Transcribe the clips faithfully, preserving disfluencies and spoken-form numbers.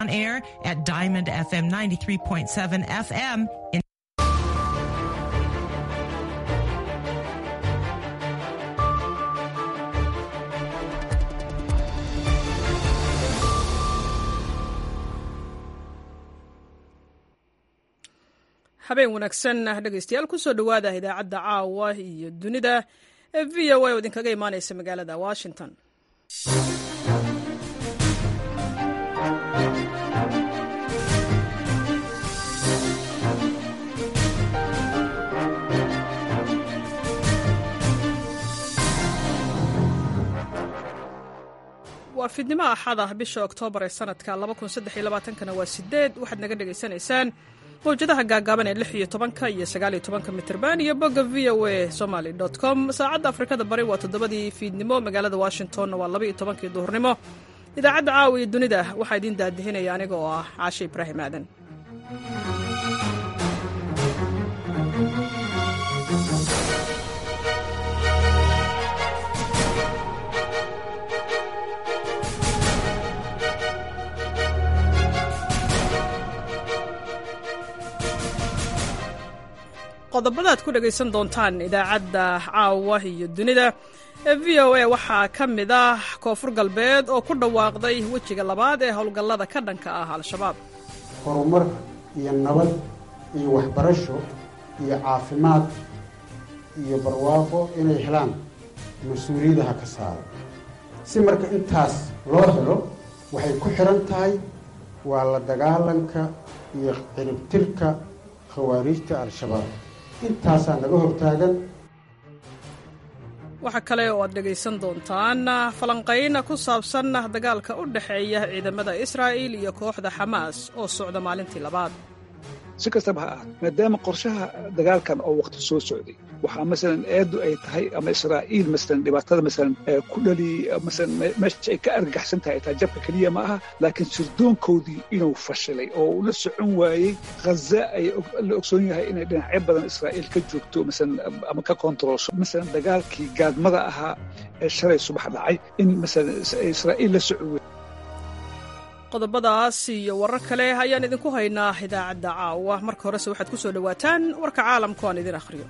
On air at Diamond F M ninety-three point seven F M in habeen wanaagsan dhegaystayaal kusoo dhowaada idaacadda caawa iyo dunida ee v o a oo idinkaga imaanaysa magaalada washington. waa fiidnimo axada bisha oktoobar ee sanadka kana waa sideed waxaad naga dhegaysanaysaan mawjadaha gaagaaban ee lix iyo tobanka iyo sagaal iyo tobanka mitirban iyo bogga v o a somaly dot com. saacadda afrikada bari waa toddobadii fiidnimo, magaalada washingtonna waa laba iyo tobankii duhurnimo. idaacadda caawa iyo dunida waxaa idiin daadihinaya aniga oo ah caashe ibraahim aadan. qodobadaad ku dhegaysan doontaan idaacadda caawa iyo dunida ee v o a waxaa ka mid ah koonfur galbeed oo ku dhawaaqday wejiga labaad ee howlgallada ka dhanka ah al-shabaab. horumar iyo nabad iyo waxbarasho iyo caafimaad iyo barwaaqo inay helaan mas-uuliyadaha ka saara. si marka intaas loo helo waxay ku xihan tahay waa la dagaalanka iyo ciribtirka khawaariijta al-shabaab. intaasaa naga hortaagan. waxaa kale oo aad dhegaysan doontaan falanqayn ku saabsan dagaalka u dhexeeya ciidamada israa'iil iyo kooxda xamaas oo socda maalintii labaad. si kastaba ha ahaad, maadaama qorshaha dagaalkan oo waqti soo socday waxaa masalan eedu ay tahay ama israa'iil masalan dhibaatada masalan ku dhali masalan meesha ay ka argagaxsan tahay taa jabka keliya ma aha, laakiin sirdoonkoodii inuu fashilay oo uu la socon waayey ghaza ay la ogsoon yahay inay dhinacyo badan israa'iil ka joogto masalan ama ka kontroolsho masalan dagaalkii gaadmada ahaa ee shalay subax dhacay in masalan israa'iil la socon waayey. qodobadaas iyo warar kale ayaan idinku haynaa idaacadda caawa. marka horese waxaad ku soo dhowaataan warka caalamka aan idin akhriyo.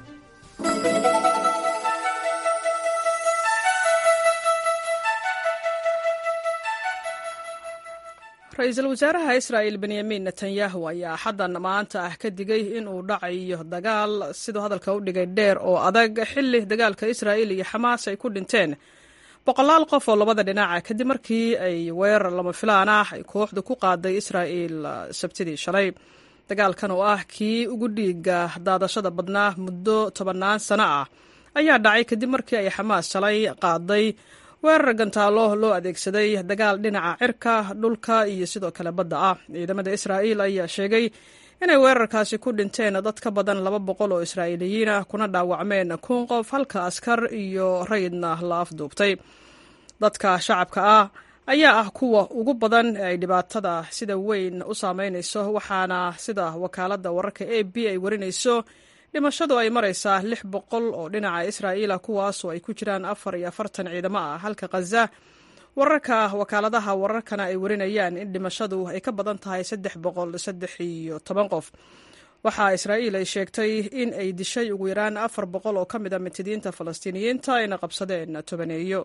ra-iisul wasaaraha israa'iil benyamin netanyahu ayaa xaddan maanta ah ka digay in uu dhacayo dagaal siduu hadalka u dhigay dheer oo adag xilli dagaalka israa'iil iyo xamaas ay ku dhinteen boqolaal qof oo labada dhinaca kadib markii ay weerar lama filaan ah ay kooxdu ku qaaday israa'iil sabtidii shalay. dagaalkan oo ah kii ugu dhiiga daadashada badnaa muddo tobannaan sano ah ayaa dhacay kadib markii ay xamaas shalay qaaday weerar gantaalo loo adeegsaday dagaal dhinaca cirka, dhulka iyo sidoo kale badda ah. ciidamada israa'iil ayaa sheegay inay weerarkaasi ku dhinteen dad ka badan laba boqol oo israa'iiliyiin ah kuna dhaawacmeen kun qof, halka askar iyo rayidna la afduubtay. dadka shacabka ah ayaa ah kuwa ugu badan ee ay dhibaatada sida weyn u saameynayso, waxaana sida wakaaladda wararka a b ay warinayso dhimashadu ay maraysaa lix boqol oo dhinaca israa'iila, kuwaasoo ay ku jiraan afar iyo afartan ciidamo ah, halka ghaza wararka wakaaladaha wararkana ay warinayaan in dhimashadu ay ka badan tahay saddex boqol saddex iyo toban qof. waxaa israa'iil ay sheegtay in ay dishay ugu yaraan afar boqol oo ka mid a mintidiinta falastiiniyiinta ayna qabsadeen tobaneeyo.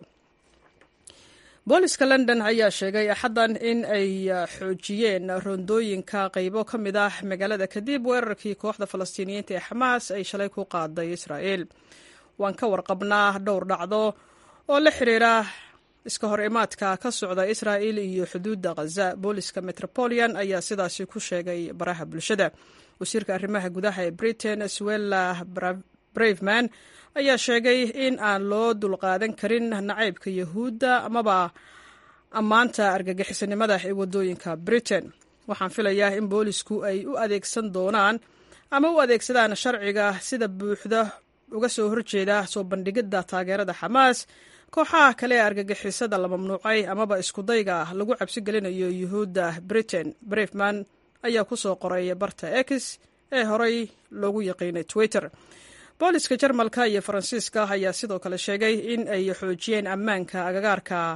booliska london ayaa sheegay axaddan in ay xoojiyeen roondooyinka qaybo ka mid ah magaalada kadib weerarkii kooxda falastiiniyiinta ee xamaas ay shalay ku qaaday israa'iil. waan ka warqabnaa dhowr dhacdo oo la xiriira iska hor imaadka ka socda israa'iil iyo xuduudda ghaza. booliska metropolitan ayaa sidaasi ku sheegay baraha bulshada. wasiirka arrimaha gudaha ee britain suella braverman ayaa sheegay in aan loo dulqaadan karin nacaybka yahuudda amaba ammaanta argagixisanimada ee waddooyinka britain. waxaan filayaa in boolisku ay u adeegsan doonaan ama u adeegsadaan sharciga sida buuxda uga soo horjeeda soo bandhigidda taageerada xamaas, kooxaha kale ee argagixisada la mamnuucay amaba iskudayga lagu cabsi gelinayo yuhuudda britain. braverman ayaa ku soo qoray barta x ee horey loogu yaqiinay twitter. booliska jarmalka iyo faransiiska ayaa sidoo kale sheegay in ay xoojiyeen ammaanka agagaarka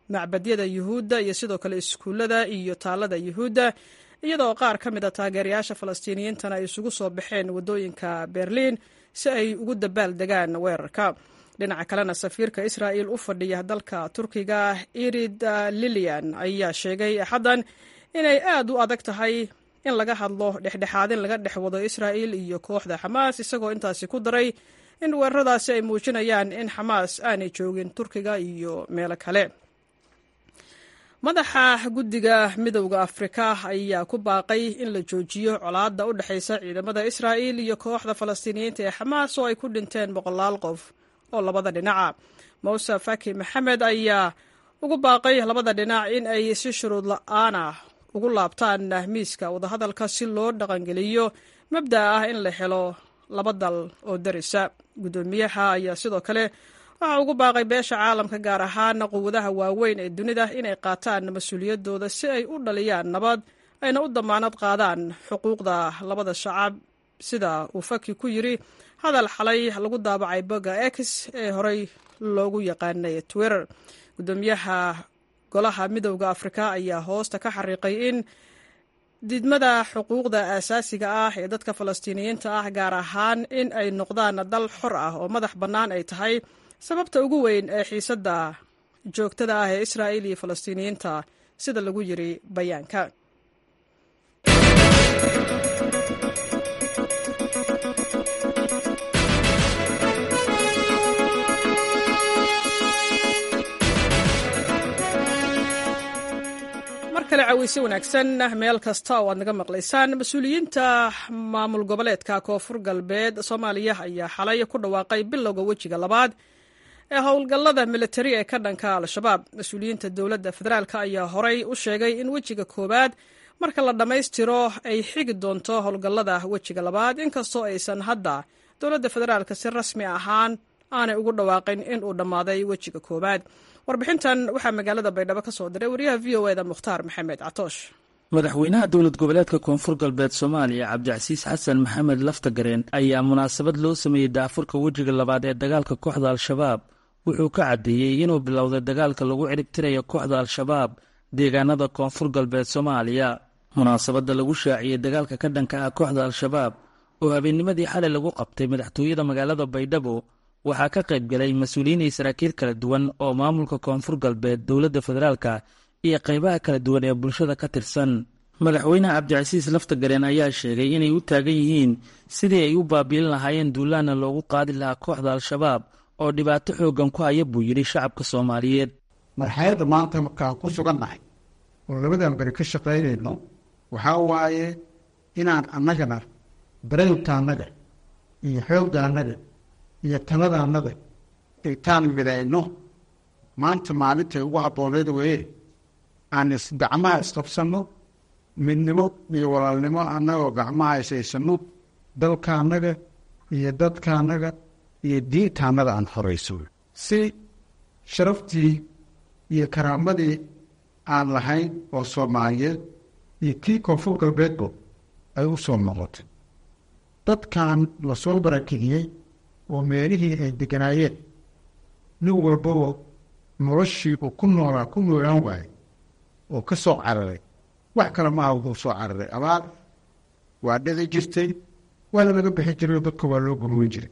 macbadyada yuhuudda iyo sidoo kale iskuullada iyo taalada yuhuudda iyadoo qaar ka mid a taageerayaasha falastiiniyiintana ay isugu soo baxeen waddooyinka berliin si ay ugu dabaal degaan weerarka. dhinaca kalena safiirka israa'il u fadhiya dalka turkiga irid lilian ayaa sheegay axaddan inay aad u adag tahay in laga hadlo dhexdhexaadin laga dhex wado israa'il iyo kooxda xamaas, isagoo intaasi ku daray in weeraradaasi ay muujinayaan in xamaas aanay joogin turkiga iyo meelo kale. madaxa guddiga midowda afrika ayaa ku baaqay in la joojiyo colaadda u dhexaysa ciidamada israa'il iyo kooxda falastiiniyiinta ee xamaas oo ay ku dhinteen boqolaal qof oo labada dhinaca. muuse faki maxamed ayaa ugu baaqay labada dhinac in ay si shuruud la-aan ah ugu laabtaan miiska wadahadalka si loo dhaqangeliyo mabda ah in la helo laba dal oo darisa. guddoomiyaha ayaa sidoo kale waxa ugu baaqay beesha caalamka gaar ahaan quwadaha waaweyn ee dunida inay qaataan mas-uuliyaddooda si ay u dhaliyaan nabad ayna u damaanad qaadaan xuquuqda labada shacab, sida uu faki ku yiri hadal xalay lagu daabacay bogga x ee horey loogu yaqaanay Twitter. guddoomiyaha golaha midowda afrika ayaa hoosta ka xariiqay in didmada xuquuqda aasaasiga ah ee dadka falastiiniyiinta ah gaar ahaan in ay noqdaan dal xor ah oo madax bannaan ay tahay sababta ugu weyn ee xiisadda joogtada ah ee israa'il iyo falastiiniyiinta, sida lagu yiri bayaanka. kale caweysi wanaagsan meel kasta oo aad naga maqlaysaan. mas-uuliyiinta maamul goboleedka koonfur galbeed Soomaaliya ayaa xalay ku dhawaaqay bilowga wejiga labaad ee howlgallada militari ee ka dhanka al-shabaab. mas-uuliyiinta dowladda federaalk ayaa horey u sheegay in wejiga koowaad marka la dhammaystiro ay xigi doonto howlgallada wejiga labaad, inkastoo aysan hadda dowladda federaalk si rasmi ahaan aanay ugu dhawaaqin in uu dhammaaday wejiga koowaad. warbixintan waxaa magaalada baydhabo ka soo diray wariyaha v o eda mukhtaar maxamed catoosh. madaxweynaha dowlad goboleedka koonfur galbeed Soomaaliya Cabdicasiis Xasan Maxamed Laftagareen ayaa munaasabad loo sameeyey daafurka wejiga labaad ee dagaalka kooxda al-shabaab wuxuu ka caddeeyey inuu bilowday dagaalka lagu ciribtirayo kooxda al-shabaab deegaanada koonfur galbeed Soomaaliya. munaasabadda lagu shaaciyey dagaalka ka dhanka ah kooxda al-shabaab oo habeennimadii xalay lagu qabtay madaxtooyada magaalada Baydhabo waxaa ka qayb galay mas-uuliyiin iyo saraakiil kala duwan oo maamulka koonfur galbeed, dowladda federaalka iyo qaybaha kala duwan ee bulshada ka tirsan. madaxweyne Cabdicasiis Laftagareen ayaa sheegay inay u taagan yihiin sidii ay u baabi'in lahaayeen duulaana loogu qaadi lahaa kooxda al-shabaab oo dhibaato xooggan ku haya buu yidhi shacabka Soomaaliyeed. marxaladda maanta markaan ku sugannahay oo labadan beri ka shaqaynayno waxaa waaye inaan annagana barayntaannaga iyo xooggaannaga iyo taladaannada intaan midayno maanta maalintay ugu habbooneed weeye aan gacmaha isqabsanno, midnimo iyo walaalnimo annagoo gacmaha isaysanno, dalkaannaga iyo dadkaannaga iyo diintaannada aan horayso si sharaftii iyo karaamadii aan lahayn oo Soomaaliyeed iyo tii koonfur galbeedbo ay u soo noqotay. dadkan la soo barakiciyey oo meelihii ay deganaayeen nin walbaba noloshii uu ku noolaa ku noolaan waayey oo ka soo cararay, wax kale maaha wuxuu soo cararay abaar waa dhici jirtay, waana laga bixi jiray, dadka waa loo gurweyn jiray.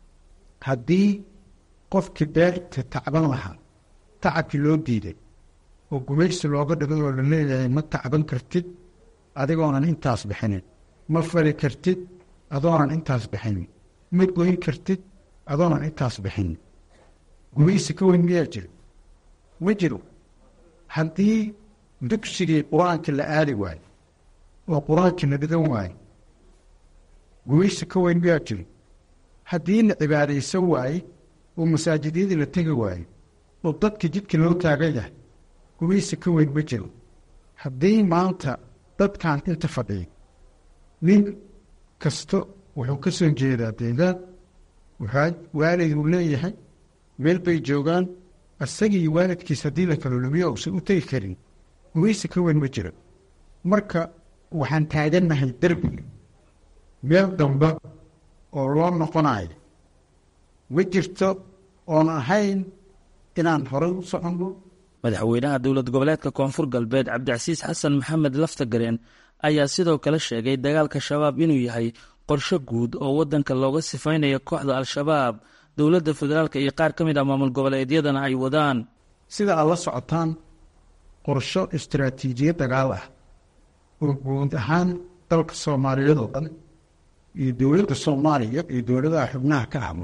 haddii qofkii beerta tacban lahaa tacabkii loo diiday oo gumaysi looga dhigay oo la leeyahay ma tacban kartid adigoonan intaas bixinin, ma fali kartid adoonan intaas bixinin, ma goyn kartid adoonan intaas bixinin, gumaysi ka weyn miyaa jiro? ma jiro. haddii dugsigii qur-aanka la aadi waayo oo qur-aankii la dhigan waayo gumaysi ka weyn miyaa jiro? haddii la cibaadaysan waaye oo masaajidyadii la tegi waayo oo dadka jidka loo taagan yahay gumaysi ka weyn ma jiro. haddii maanta dadkan inta fadhiya nin kasta wuxuu ka soo jeedaa deegaan, waxaa waalid uu leeyahay, meel bay joogaan, isagii waalidkiis haddii la kala lumiyo uusan u tegi karin gumaysi ka weyn ma jiro. marka waxaan taagannahay derbi meel damba oo loo noqonayo ma jirto oon ahayn inaan horey u soconno madaxweynaha dowlad goboleedka koonfur galbeed cabdicasiis xasan maxamed laftagareen ayaa sidoo kale sheegay dagaalka shabaab inuu yahay qorsho guud oo waddanka looga sifaynayo kooxda al-shabaab dowladda federaalk iyo qaar ka mid ah maamul goboleedyadana ay wadaan. sida aad la socotaan qorsho istaraatiijiyad dagaal ah oo guud ahaan dalka soomaaliyeed oo dhan iyo dowladda soomaaliya iyo dowladaha xubnaha ka ahmo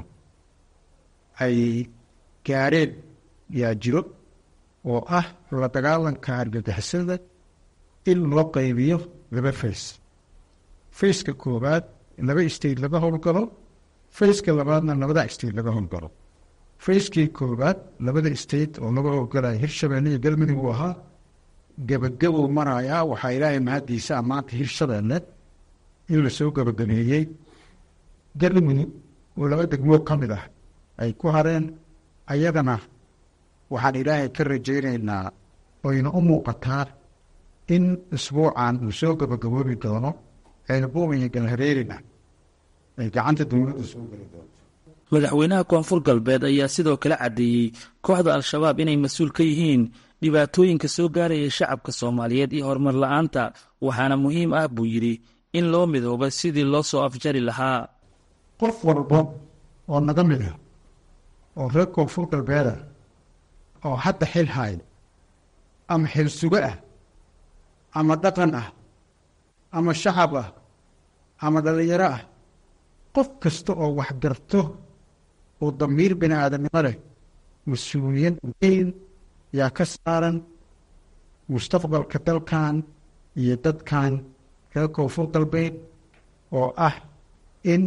ay gaareen yaa jiro oo ah la dagaalanka argagixisada in loo qaybiyo laba fays. fayska koowaad laba state laga howlgalo, fayska labaadna labada state laga howlgalo. fayskii koowaad labada state oo laga howlgalaya hirshabeelle iyo galmudug uu ahaa gabagabow marayaa. waxaa ilaahay mahaddiisa maanta hirshabeelle in lasoo gabagabeeyey. galmudug oo laba degmoo ka mid ah ay ku hareen, ayadana waxaan ilaahay ka rajaynaynaa oyna u muuqataa in isbuucan uu soo gabagaboobi doono ceelbuumiyo galhareerina ay gacanta dowladda soo geli doonto. madaxweynaha koonfur galbeed ayaa sidoo kale caddeeyey kooxda al-shabaab inay mas-uul ka yihiin dhibaatooyinka soo gaaraya shacabka soomaaliyeed iyo horumar la-aanta, waxaana muhiim ah buu yidhi in loo midooba sidii loo soo afjari lahaa. qof walba oo naga mid ah oo reer koonfur galbeeda oo hadda xil haaya ama xil sugo ah ama dhaqan ah ama shacab ah ama dhallinyaro ah, qof kasta oo wax garto oo damiir bini aadamnimo leh mas-uuliyad weyn yaa ka saaran mustaqbalka dalkan iyo dadkan reer koonfur galbeed oo ah in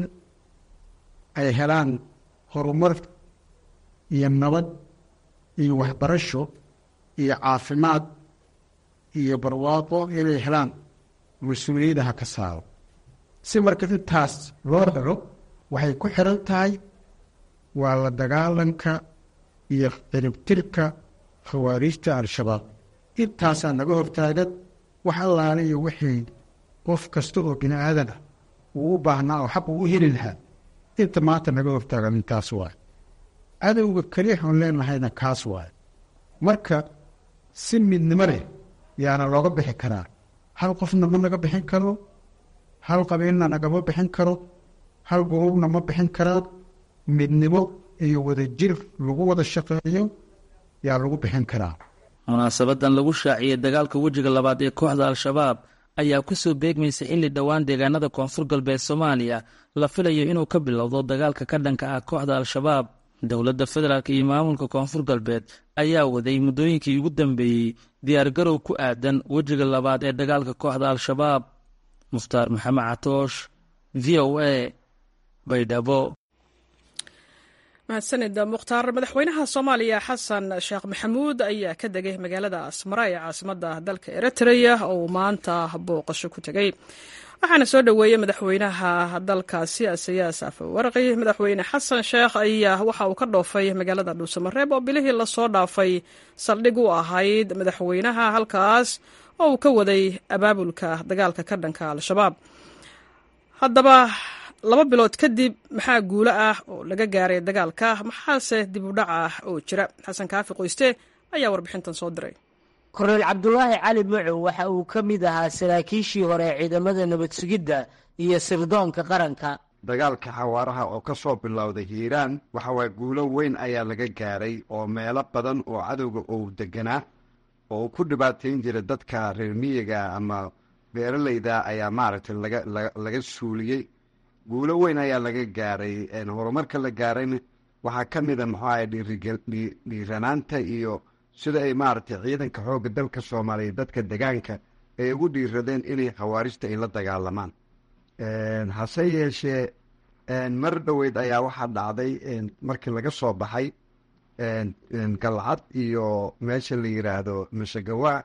ay helaan horumar iyo nabad iyo waxbarasho iyo caafimaad iyo barwaaqo inay helaan mas-uuliyadaha ka saaro. si marka intaas loo helo waxay ku xiran tahay waa la dagaalanka iyo ciribtirka khawaariijta al-shabaab. intaasaa naga hortaagan wax allaale iyo wixii qof kasta oo bini aadan ah uu u baahnaa oo xaq uu u heli lahaa, inta maanta naga hortaagan intaas waay. cadowga keliya oon leenahayna kaas waay. marka si midnimo leh yaana looga bixi karaa. hal qofna ma naga bixin karo, hal qabiilna nagama bixin karo, hal gurubna ma bixin karaan. midnimo iyo wadajir lagu wada shaqeeyo yaa lagu bixin karaa. munaasabadan lagu shaaciyey dagaalka wejiga labaad ee kooxda al-shabaab ayaa ku soo beegmaysa xilli dhowaan deegaanada koonfur galbeed soomaaliya la filayo inuu ka bilowdo dagaalka ka dhanka ah kooxda al-shabaab. dowladda federaalk iyo maamulka koonfur galbeed ayaa waday muddooyinkii ugu dambeeyey diyaargarow ku aadan wejiga labaad ee dagaalka kooxda al-shabaab. mukhtaar maxamed catoosh, v o a, baydhabo. mahadsanida mukhtaar. madaxweynaha soomaaliya xasan sheekh maxamuud ayaa ka degay magaalada asmara ee caasimadda dalka eritrea oo uu maanta booqasho ku tegey. waxaana soo dhoweeyey madaxweynaha dalkaasi asiyaas afawarqi. madaxweyne xasan sheekh ayaa waxa uu ka dhoofay magaalada dhuusamareeb oo bilihii lasoo dhaafay saldhig u ahayd madaxweynaha halkaas oo uu ka waday abaabulka dagaalka ka dhanka al-shabaab. haddaba laba bilood kadib maxaa guulo ah oo laga gaaray dagaalka, maxaase dib u dhac ah oo jira? xasan kaafi qoyste ayaa warbixintan soo diray. korneyl cabdulaahi cali macow waxa uu ka mid ahaa saraakiishii hore ee ciidamada nabad sugidda iyo sirdoonka qaranka. dagaalka xawaaraha oo ka soo bilowday hiiraan waxa waye guulo weyn ayaa laga gaaray oo meelo badan oo cadowga uu deganaa oo ku dhibaatayn jira dadka reer miyiga ama beeralayda ayaa maaragtay laga laga suuliyey. guulo weyn ayaa laga gaaray. horumarka la gaarayna waxaa ka mida muxuu ahay dhiiranaanta iyo sida ay maaragtay ciidanka xoogga dalka soomaaliya dadka degaanka ay ugu dhiiradeen inay khawaarijta ay la dagaalamaan. hase yeeshee mar dhoweyd ayaa waxaa dhacday markii laga soo baxay galcad iyo meesha la yidhaahdo mashagawaa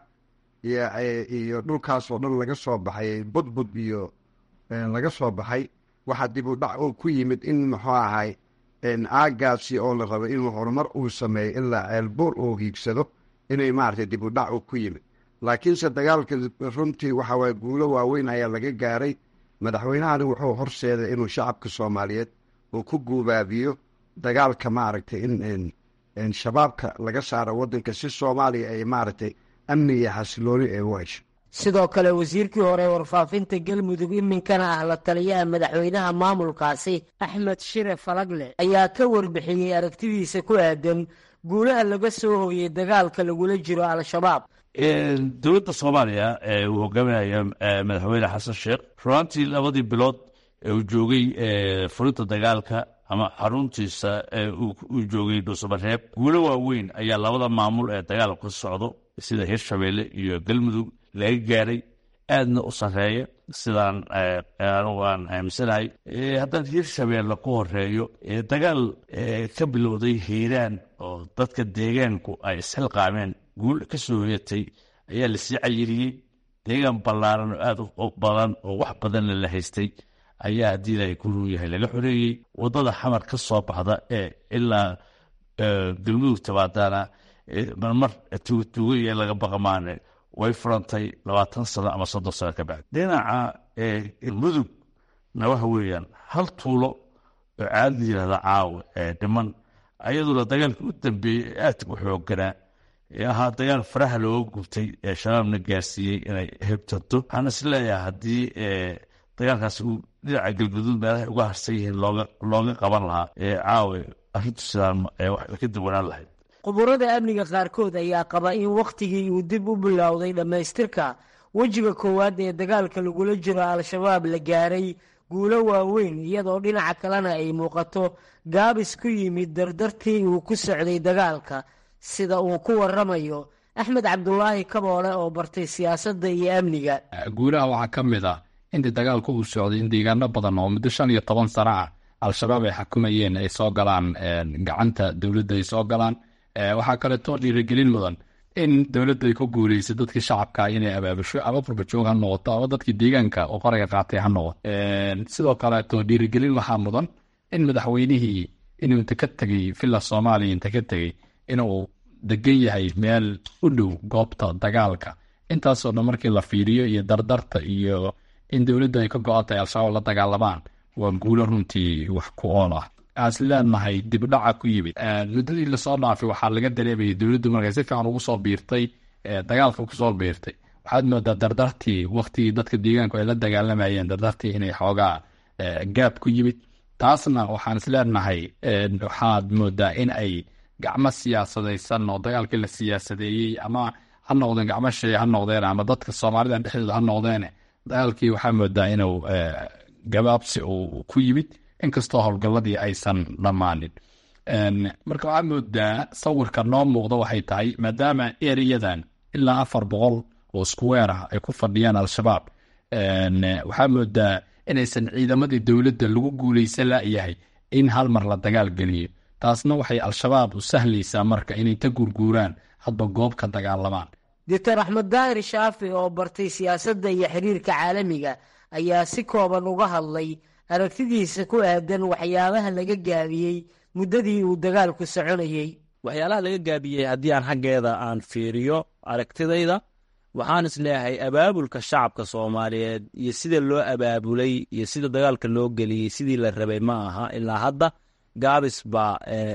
iyo dhulkaasoo dhan laga soo baxay budbud iyo laga soo baxay waxaa dib u dhac oo ku yimid in muxuu ahay aagaasi oo la rabo inuu horumar uu sameeyo ilaa ceelbuur uu hiigsado inay maaragtay dib u dhac uu ku yimid. laakiinse dagaalka runtii waxa waye guulo waaweyn ayaa laga gaaray. madaxweynahani wuxuu horseeday inuu shacabka soomaaliyeed uu ku guubaabiyo dagaalka maaragtay in shabaabka laga saaro waddanka si soomaaliya ay maaragtay amni iyo xasilooni ay u hesho. sidoo kale wasiirkii hore warfaafinta galmudug iminkana ah la taliyaha madaxweynaha maamulkaasi axmed shire falagle ayaa ka warbixiyey aragtidiisa ku aadan guulaha laga soo hooyey dagaalka lagula jiro al-shabaab. dowladda soomaaliya ee uu hogaaminaya madaxweyne xasan sheekh runaantii labadii bilood ee uu joogay furinta dagaalka ama xaruntiisa uu joogay dhuusamareeb guulo waaweyn ayaa labada maamul ee dagaalka ka socdo sida hirshabeelle iyo galmudug laga gaaray aadna u sarreeya sidaan anugu aan aaminsanahay. haddaan hirshabeelle ku horeeyo dagaal ka bilowday hiiraan oo dadka deegaanku ay isxilqaameen guul ka soo hoyatay ayaa lasii cayiriyey. deegaan ballaaran oo aad u badan oo wax badanna la haystay ayaa haddii ilaahay ku ruu yahay laga xoreeyey. waddada xamar ka soo baxda ee ilaa galmudug tabaadana marmar tuugatuugaiyo laga baqamaane way furantay labaatan sano ama soddon sano ka bacdi. dhinaca mudugna waxa weeyaan hal tuulo oo caadi yidhahda caawa ee dhiman ayaduna dagaalka u dambeeyey aadka u xoogganaa ee ahaa dagaal faraha looga gubtay ee shabaabna gaarsiiyey inay hebtanto. waxaan is leeyahay haddii dagaalkaas uu dhinaca galguduud meelahay uga harsan yihiin looga looga qaban lahaa ee caawa arrintu sidaan wax ka duwanaan lahayd. quburada amniga qaarkood ayaa qaba in wakhtigii uu dib u bilowday dhammaystirka wejiga koowaad ee dagaalka lagula jiro al-shabaab la gaaray guulo waaweyn iyadoo dhinaca kalena ay muuqato gaabis ku yimid dardartii uu ku socday dagaalka sida uu ku waramayo axmed cabdulaahi kaboole oo bartay siyaasadda iyo amniga. guulaha waxaa ka mid ah intii dagaalku uu socday in deegaano badan oo muddo shan iyo toban sano ah al-shabaab ay xakumayeen ay soo galaan gacanta dowladda ay soo galaan. waxaa kaleetoo dhiirigelin mudan in dowladda ay ku guuleysay dadkii shacabka inay abaabusho ama furbajoog ha noqoto ama dadkii deegaanka oo qoriga qaatay ha noqoto. sidoo kaleeto dhiirigelin waxaa mudan in madaxweynihii inuu inta ka tegey villa soomaaliya inta ka tegey inuu degan yahay meel u dhow goobta dagaalka. intaasoo dhan markii la fiiriyo iyo dardarta iyo in dowladda ay ka go-atay al-shabaab la dagaalamaan waa guulo runtii wax ku ool ah. aas leenahay dibdhaca ku yimid muddadii lasoo dhaafay waxaa laga dareemayay dowladdu markay si fiican ugu soo biirtay dagaalka kusoo biirtay. waxaad moodaa dardartii waktigii dadka deegaanku ay la dagaalamayeen dardartii inay xoogaa gaab ku yimid. taasna waxaan is leenahay waxaad moodaa in ay gacmo siyaasadaysan oo dagaalkii la siyaasadeeyey ama ha noqdeen gacmo shay ha noqdeen ama dadka soomaalida dhexdooda ha noqdeen dagaalkii waxaa moodaa inuu gabaabsi uu ku yimid inkastoo howlgalladii aysan dhammaanin. marka waxaa moodaa sawirka noo muuqda waxay tahay maadaama ereyadan ilaa afar boqol oo iskuweer ah ay ku fadhiyaan al-shabaab waxaa moodaa inaysan ciidamadii dowladda lagu guulaysan layahay in hal mar la dagaal geliyo. taasna waxay al-shabaab u sahlaysaa marka inay ta gurguuraan hadba goob ka dagaalamaan. doctor axmed daahir shaafi oo bartay siyaasadda iyo xiriirka caalamiga ayaa si kooban uga hadlay aragtidiisa ku aadan waxyaabaha laga gaabiyey muddadii uu dagaalku soconayey. waxyaalaha laga gaabiyey haddii aan xaggeeda aan fiiriyo aragtidayda waxaan is leeyahay abaabulka shacabka soomaaliyeed iyo sida loo abaabulay iyo sida dagaalka loo geliyey sidii la rabay ma aha ilaa hadda gaabis baa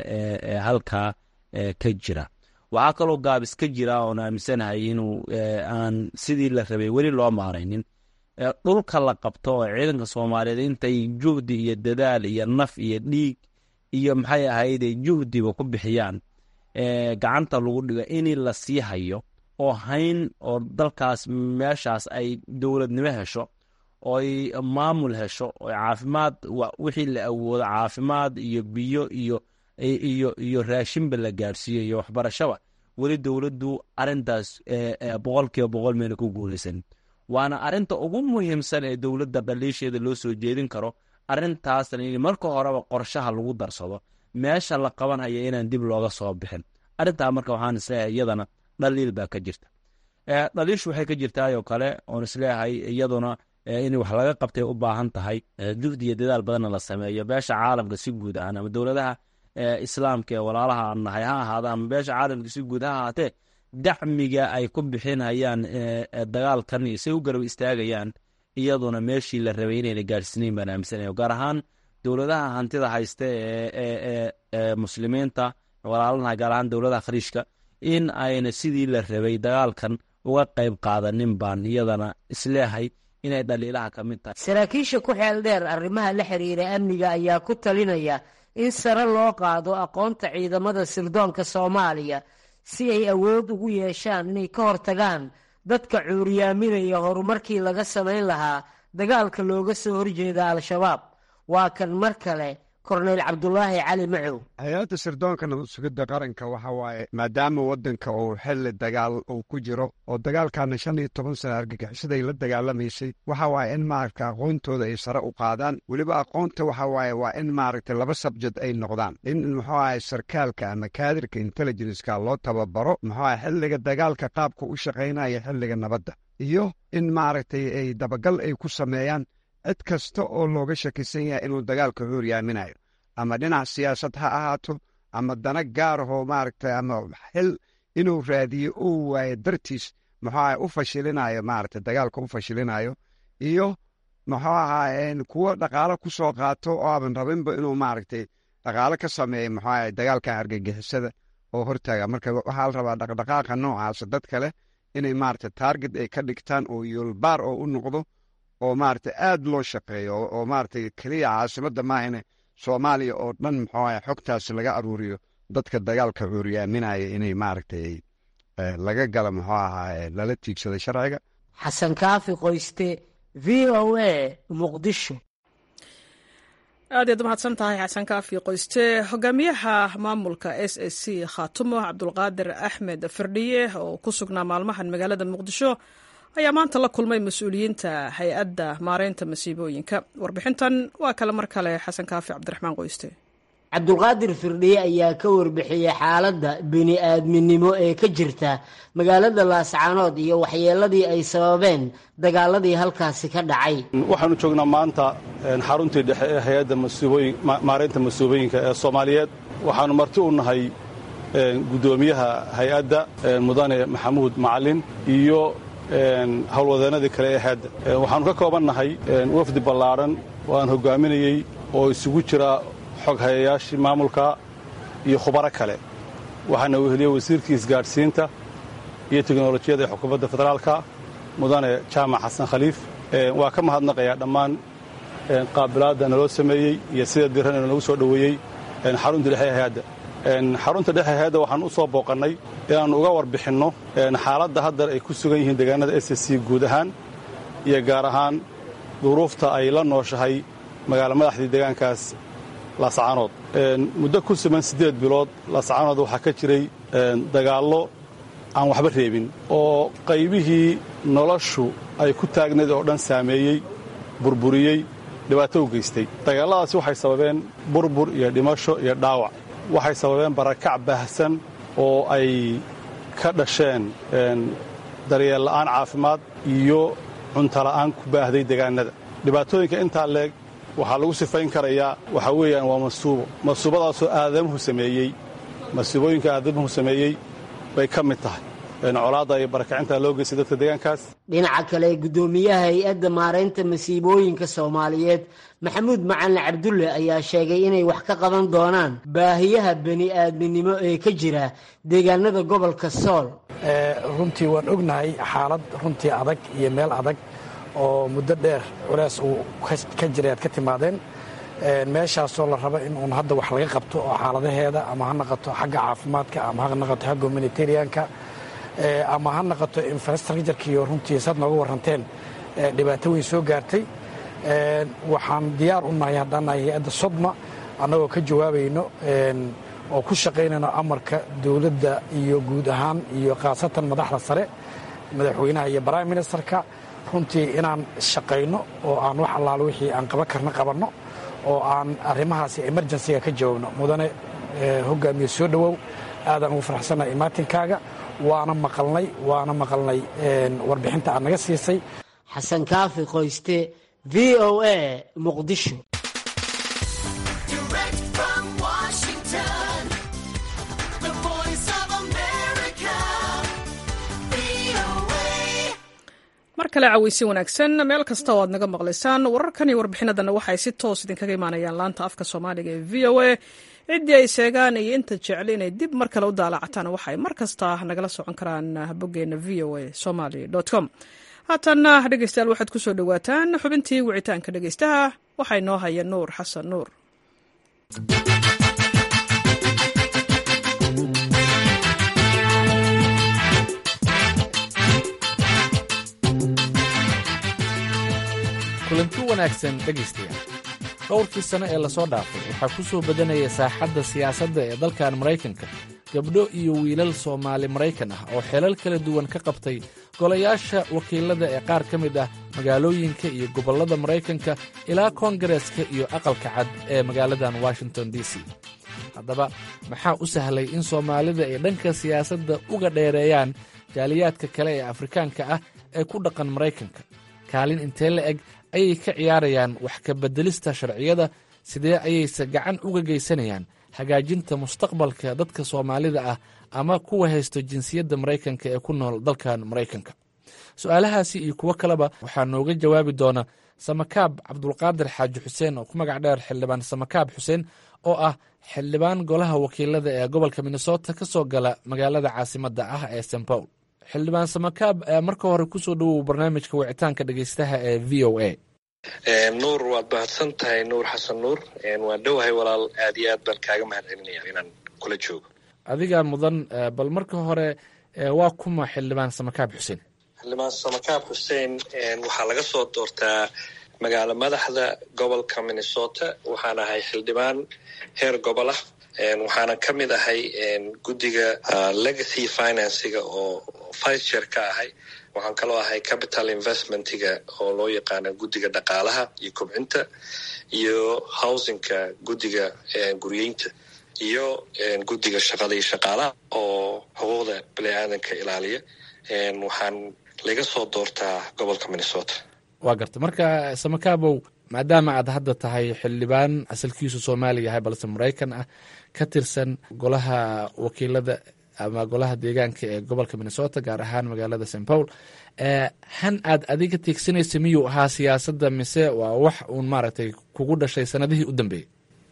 halkaa ka jira. waxaa kaloo gaabis ka jira oon aaminsanahay inuu aan sidii la rabay weli loo maaraynin. dhulka la qabto oo ciidanka soomaaliyeed intay juhdi iyo dadaal iyo naf iyo dhiig iyo maxay ahayde juhdiba ku bixiyaan gacanta lagu dhigo in la sii hayo oo hayn oo dalkaas meeshaas ay dowladnimo hesho ooy maamul hesho oo caafimaad wixii la awoodo caafimaad iyo biyo iyo iyo iyo raashinba la gaarsiiyo iyo waxbarashaba weli dowladdu arintaas boqolkiiba boqol meena ku guulaysan. waana arinta ugu muhiimsan ee dowladda dhaliisheeda loo soo jeedin karo. arintaasna in marka horeba qorshaha lagu darsado meesha la qabanaya inaan dib looga soo bixin. arintaa marka waxaan isleeyahay iyadana dhaliil baa ka jirta. dhaliishu waxay ka jirtaayoo kale oon isleeyahay iyaduna in wax laga qabtay u baahan tahay juhdi iyo dadaal badanna la sameeyo. beesha caalamka si guud ahaan ama dowladaha islaamka ee walaalaha aan nahay ha ahaada ama beesha caalamka si guud ha ahaatee dacmiga ay ku bixinayaan dagaalkan iyo say u garab istaagayaan iyaduna meeshii la rabay inayna gaadhsiinayn baan aaminsanayo. gaar ahaan dowladaha hantida haysta ee muslimiinta walaalanaha gaar ahaan dowladaha khaliijka in ayna sidii la rabay dagaalkan uga qayb qaadanin baan iyadana isleehay inay dhaliilaha ka mid tahay. saraakiisha ku xeel dheer arrimaha la xiriira amniga ayaa ku talinaya in sare loo qaado aqoonta ciidamada sirdoonka Soomaaliya si ay awood ugu yeeshaan inay ka hortagaan dadka cuuriyaaminaya horumarkii laga samayn lahaa dagaalka looga soo horjeeda al-shabaab. waa kan mar kale korneyl cabdulaahi cali macow. hay-adda sirdoonka nabad sugidda qaranka waxa waaye maadaama waddanka uu xilli dagaal uu ku jiro oo dagaalkaana shan iyo toban sana argagixisaday la dagaalamaysay waxa waaye in maaragta aqoontooda ay sare u qaadaan weliba aqoonta waxa waaye waa in maaragta laba sabjed ay noqdaan in muxuu ahay sarkaalka ama kaadirka intelligenceka loo tababaro muxuu ahay xilliga dagaalka qaabka u shaqaynaya xilliga nabadda iyo in maaragtay ay dabagal ay ku sameeyaan cid kasta oo looga shakisan yahay inuu dagaalka horyaaminayo ama dhinac siyaasad ha ahaato ama dana gaarahoo maaragtay ama xil inuu raadiyo uu waayo dartiis muxuu ahay u fashilinayo maaragtay dagaalka u fashilinayo iyo muxuu ahaa kuwo dhaqaalo ku soo qaato oo aaban rabinba inuu maaragtay dhaqaalo ka sameeyo muxuu ahay dagaalka argagixisada oo hortaaga marka waxaa la rabaa dhaqdhaqaaqa noocaasa dad kale inay maaragtay taarget ay ka dhigtaan oo yoolbaar oo u noqdo oo maaragtay aad loo shaqeeyo oo maaragtay keliya caasimadda maahane soomaaliya oo dhan muxuu ahay xogtaasi laga aruuriyo dadka dagaalka cuuriyaaminaya inay maaragtay laga gala muxuu ahaa lala tiigsaday sharciga. xasan kaafi qoyste v o a muqdisho. aad iyaad umahadsan tahay xasan kaafi qoyste. hogaamiyaha maamulka s s c khaatumo cabdulqaadir axmed firdhiye oo ku sugnaa maalmahan magaalada muqdisho ayaa maanta la kulmay mas-uuliyiinta hay-adda maareynta masiibooyinka. warbixintan waa kale mar kale xasan kaafi cabdiraxmaan qoyste. cabdulqaadir firdhiye ayaa ka warbixiyey xaaladda bini-aadminimo ee ka jirta magaalada laascaanood iyo waxyeeladii ay sababeen dagaaladii halkaasi ka dhacay. waxaanu joognaa maanta xaruntii dhexe ee hay-adda maareynta masiibooyinka ee soomaaliyeed. waxaanu marti u nahay guddoomiyaha hay-adda mudane maxamuud macalin iyo howlwadeenadii kale ee hay-adda. waxaanu ka koobannahay wafdi ballaadhan oo aan hogaaminayey oo isugu jira xog hayayaashii maamulka iyo khubaro kale. waxaana weheliyey wasiirkii isgaadhsiinta iyo teknolojiyadda ee xukuumadda federaalka mudane jaamac xasan khaliif. waa ka mahadnaqayaa dhammaan qaabilaadda naloo sameeyey iyo sida diran ee nagu soo dhoweeyey xarunta dhexe ee hay-adda. xarunta dhexe hay-adda waxaan u soo booqannay inaannu uga warbixinno xaaladda haddar ay ku sugan yihiin deegaanada s s c guud ahaan iyo gaar ahaan duruufta ay la nooshahay magaalo madaxdii deegaankaas laascaanood. muddo ku sugan siddeed bilood laascaanood waxaa ka jiray dagaallo aan waxba reebin oo qaybihii noloshu ay ku taagnayd oo dhan saameeyey, burburiyey, dhibaato u geystay. dagaalladaasi waxay sababeen burbur iyo dhimasho iyo dhaawac. waxay sababeen barakac baahsan oo ay ka dhasheen daryeel la'aan caafimaad iyo cuntala'aan ku baahday deegaanada. dhibaatooyinka intaa leeg waxaa lagu sifayn karayaa waxaa weeyaan waa masuubo masuubadaasoo aadamuhu sameeyey masiibooyinka aadamuhu sameeyey bay ka mid tahay colaadda iyo barakacinta loo geystay dadka deegaankaas. dhinaca kale guddoomiyaha hay-adda maareynta masiibooyinka soomaaliyeed maxamuud macalin cabdulle ayaa sheegay inay wax ka qaban doonaan baahiyaha bani-aadminimo ee ka jira deegaanada gobolka sool. runtii waan ognahay xaalad runtii adag iyo meel adag oo muddo dheer culeys uu ka jiray aad ka timaadeen meeshaasoo la raba in uun hadda wax laga qabto oo xaaladaheeda ama ha naqato xagga caafimaadka ama ha naqato xagga humanitarianka ama ha naqato infrastructurkiiyo runtii saad nooga warranteen dhibaato weyn soo gaartay. waxaan diyaar u nahay haddaan nahay hay-adda sodma annagoo ka jawaabayno oo ku shaqaynayno amarka dowladda iyo guud ahaan iyo khaasatan madaxda sare madaxweynaha iyo prime ministerka runtii inaan shaqayno oo aan wax allaalo wixii aan qaban karna qabanno oo aan arrimahaasi emergencyga ka jawaabno. mudane hogaamiye soo dhowow aadaan ugu faraxsannahay imaatinkaaga waana maqalnay waana maqalnay warbixinta aad naga siisay. xasan kaafi qoyste v o a muqdisho. mar kale caweysi wanaagsan meel kasta oo aad naga maqlaysaan. wararkan iyo warbixinadana waxay si toos idinkaga imaanayaan laanta afka soomaaliga ee v o a ciddii ay sheegaan iyo inta jecel inay dib mar kale u daalacataan waxay mar kasta nagala socon karaan boggeena v o a somaly com. haatanna dhegeystayaal waxaad ku soo dhowaataan xubintii wicitaanka dhegeystaha waxaa inoo haya nuur xasan nuur. kulanti wanaagsan dhegaystayaal. dhowrkii sano ee lasoo dhaafay waxaa ku soo badanaya saaxadda siyaasadda ee dalkan maraykanka gabdho iyo wiilal soomaali maraykan ah oo xeelal kala duwan ka qabtay golayaasha wakiilada ee qaar ka mid ah magaalooyinka iyo gobollada maraykanka ilaa koongareeska iyo aqalka cad ee magaaladan washington d c. haddaba maxaa u sahlay in soomaalida ay dhanka siyaasadda uga dheereeyaan jaaliyaadka kale ee afrikaanka ah ee ku dhaqan maraykanka? kaalin intee la eg ayay ka ciyaarayaan wax ka beddelista sharciyada? sidee ayayse gacan uga geysanayaan hagaajinta mustaqbalka dadka soomaalida ah ama kuwa haysto jinsiyadda maraykanka ee ku nool dalkan maraykanka? su'aalahaasi iyo kuwo kaleba waxaa nooga jawaabi doona samakaab cabdulqaadir xaaji xuseen oo ku magac dheer xildhibaan samakaab xuseen oo ah xildhibaan golaha wakiilada ee gobolka minnesota ka soo gala magaalada caasimadda ah ee saint paul. xildhibaan samakaab, marka hore kusoo dhowow barnaamijka wicitaanka dhegeystaha ee v o a. nuur waad mahadsan tahay nuur xasan nuur. waan dhowahay walaal, aad iyo aad baan kaaga mahad celinaya inaan kula joogo. adigaa mudan. bal marka hore waa kuma xildhibaan samakaab xuseen? xildhibaan samakaab xuseen waxaa laga soo doortaa magaalo madaxda gobolka minnesota. waxaan ahay xildhibaan heer gobol ah. waxaana ka mid ahay guddiga legacy financiga oo vice chair ka ahay. waxaan kaloo ahay capital investmentiga oo loo yaqaana guddiga dhaqaalaha iyo kobcinta, iyo housingka guddiga guryeynta, iyo guddiga shaqada iyo shaqaalaha oo xuquuqda biniaadanka ilaaliya. waxaan laga soo doortaa gobolka minnesota. waa garta. marka samakaabow, maadaama aad hadda tahay xildhibaan asalkiisu soomaali yahay balse maraykan ah, ka tirsan golaha wakiilada ama golaha deegaanka ee gobolka minnesota, gaar ahaan magaalada saint paul, han aad adiga tiegsanaysa miyuu ahaa siyaasadda mise waa wax uun maaragtay kugu dhashay sanadihii u dambeeyey?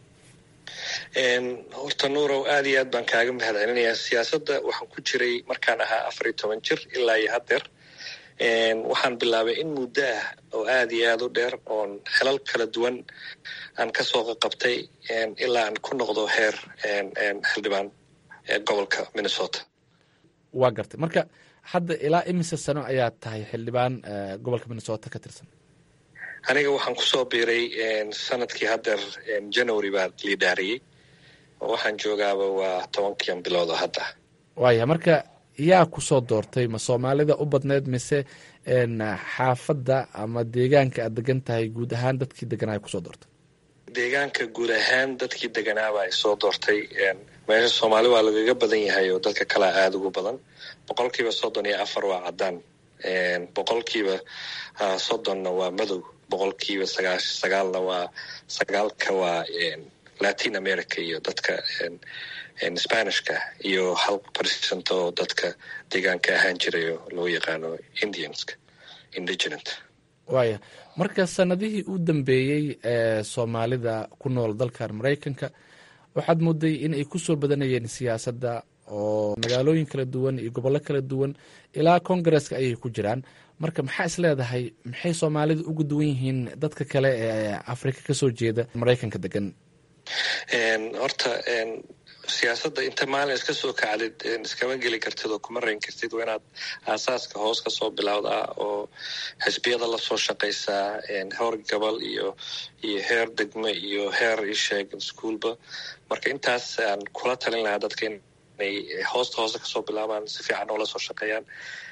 horta nuurow, aad iyo aad baan kaaga mahad celinayaa. siyaasadda waxaan ku jiray markaan ahaa afar iyo toban jir ilaa iyo haddeer. waxaan bilaabay in muddo ah oo aad iyo aad u dheer oon xelal kala duwan aan ka soo qabtay ilaa aan ku noqdo heer xildhibaan gobolka minnesota. waa gartay. marka hadda ilaa imise sano ayaad tahay xildhibaan gobolka minnesota ka tirsan? aniga waxaan kusoo biiray sanadkii haddeer january baa liidhaariyey. waxaan joogaaba waa tobankiian biloodo hadda. waaya. marka yaa ku soo doortay? ma soomaalida u badneed mise xaafadda ama deegaanka aad degan tahay guud ahaan dadkii deganaa kusoo doortay? deegaanka guud ahaan dadkii deganaaba ay soo doortay. meesha soomaali waa lagaga badan yahay oo dadka kalea aada ugu badan. boqolkiiba soddon iyo afar waa caddaan, boqolkiiba soddonna waa madow, boqolkiiba sagaash sagaalna waa sagaalka waa latin america iyo dadka spanishka, iyo hal percent oo dadka deegaanka ahaan jiray oo loo yaqaano indianska, indigenant. waaya. marka sanadihii u dambeeyey ee soomaalida ku nool dalkan maraykanka waxaad mooday in ay ku soo badanayeen siyaasadda oo magaalooyin kala duwan iyo gobollo kala duwan ilaa koongareeska ayay ku jiraan. marka maxaa is leedahay, maxay soomaalida ugu duwan yihiin dadka kale ee afrika ka soo jeeda maraykanka degan? horta siyaasadda inta maalin iska soo kacdid iskama geli kartid oo kuma rayn kartid. waa inaad aasaaska hoos ka soo bilowdaa oo xisbiyada lasoo shaqaysaa, heer gobol iyo iyo heer degme iyo heer isheeg iskuolba. marka intaas aan kula talin lahaa dadka inay hoosta hoose kasoo bilaabaan, si fiican oo lasoo shaqeeyaan.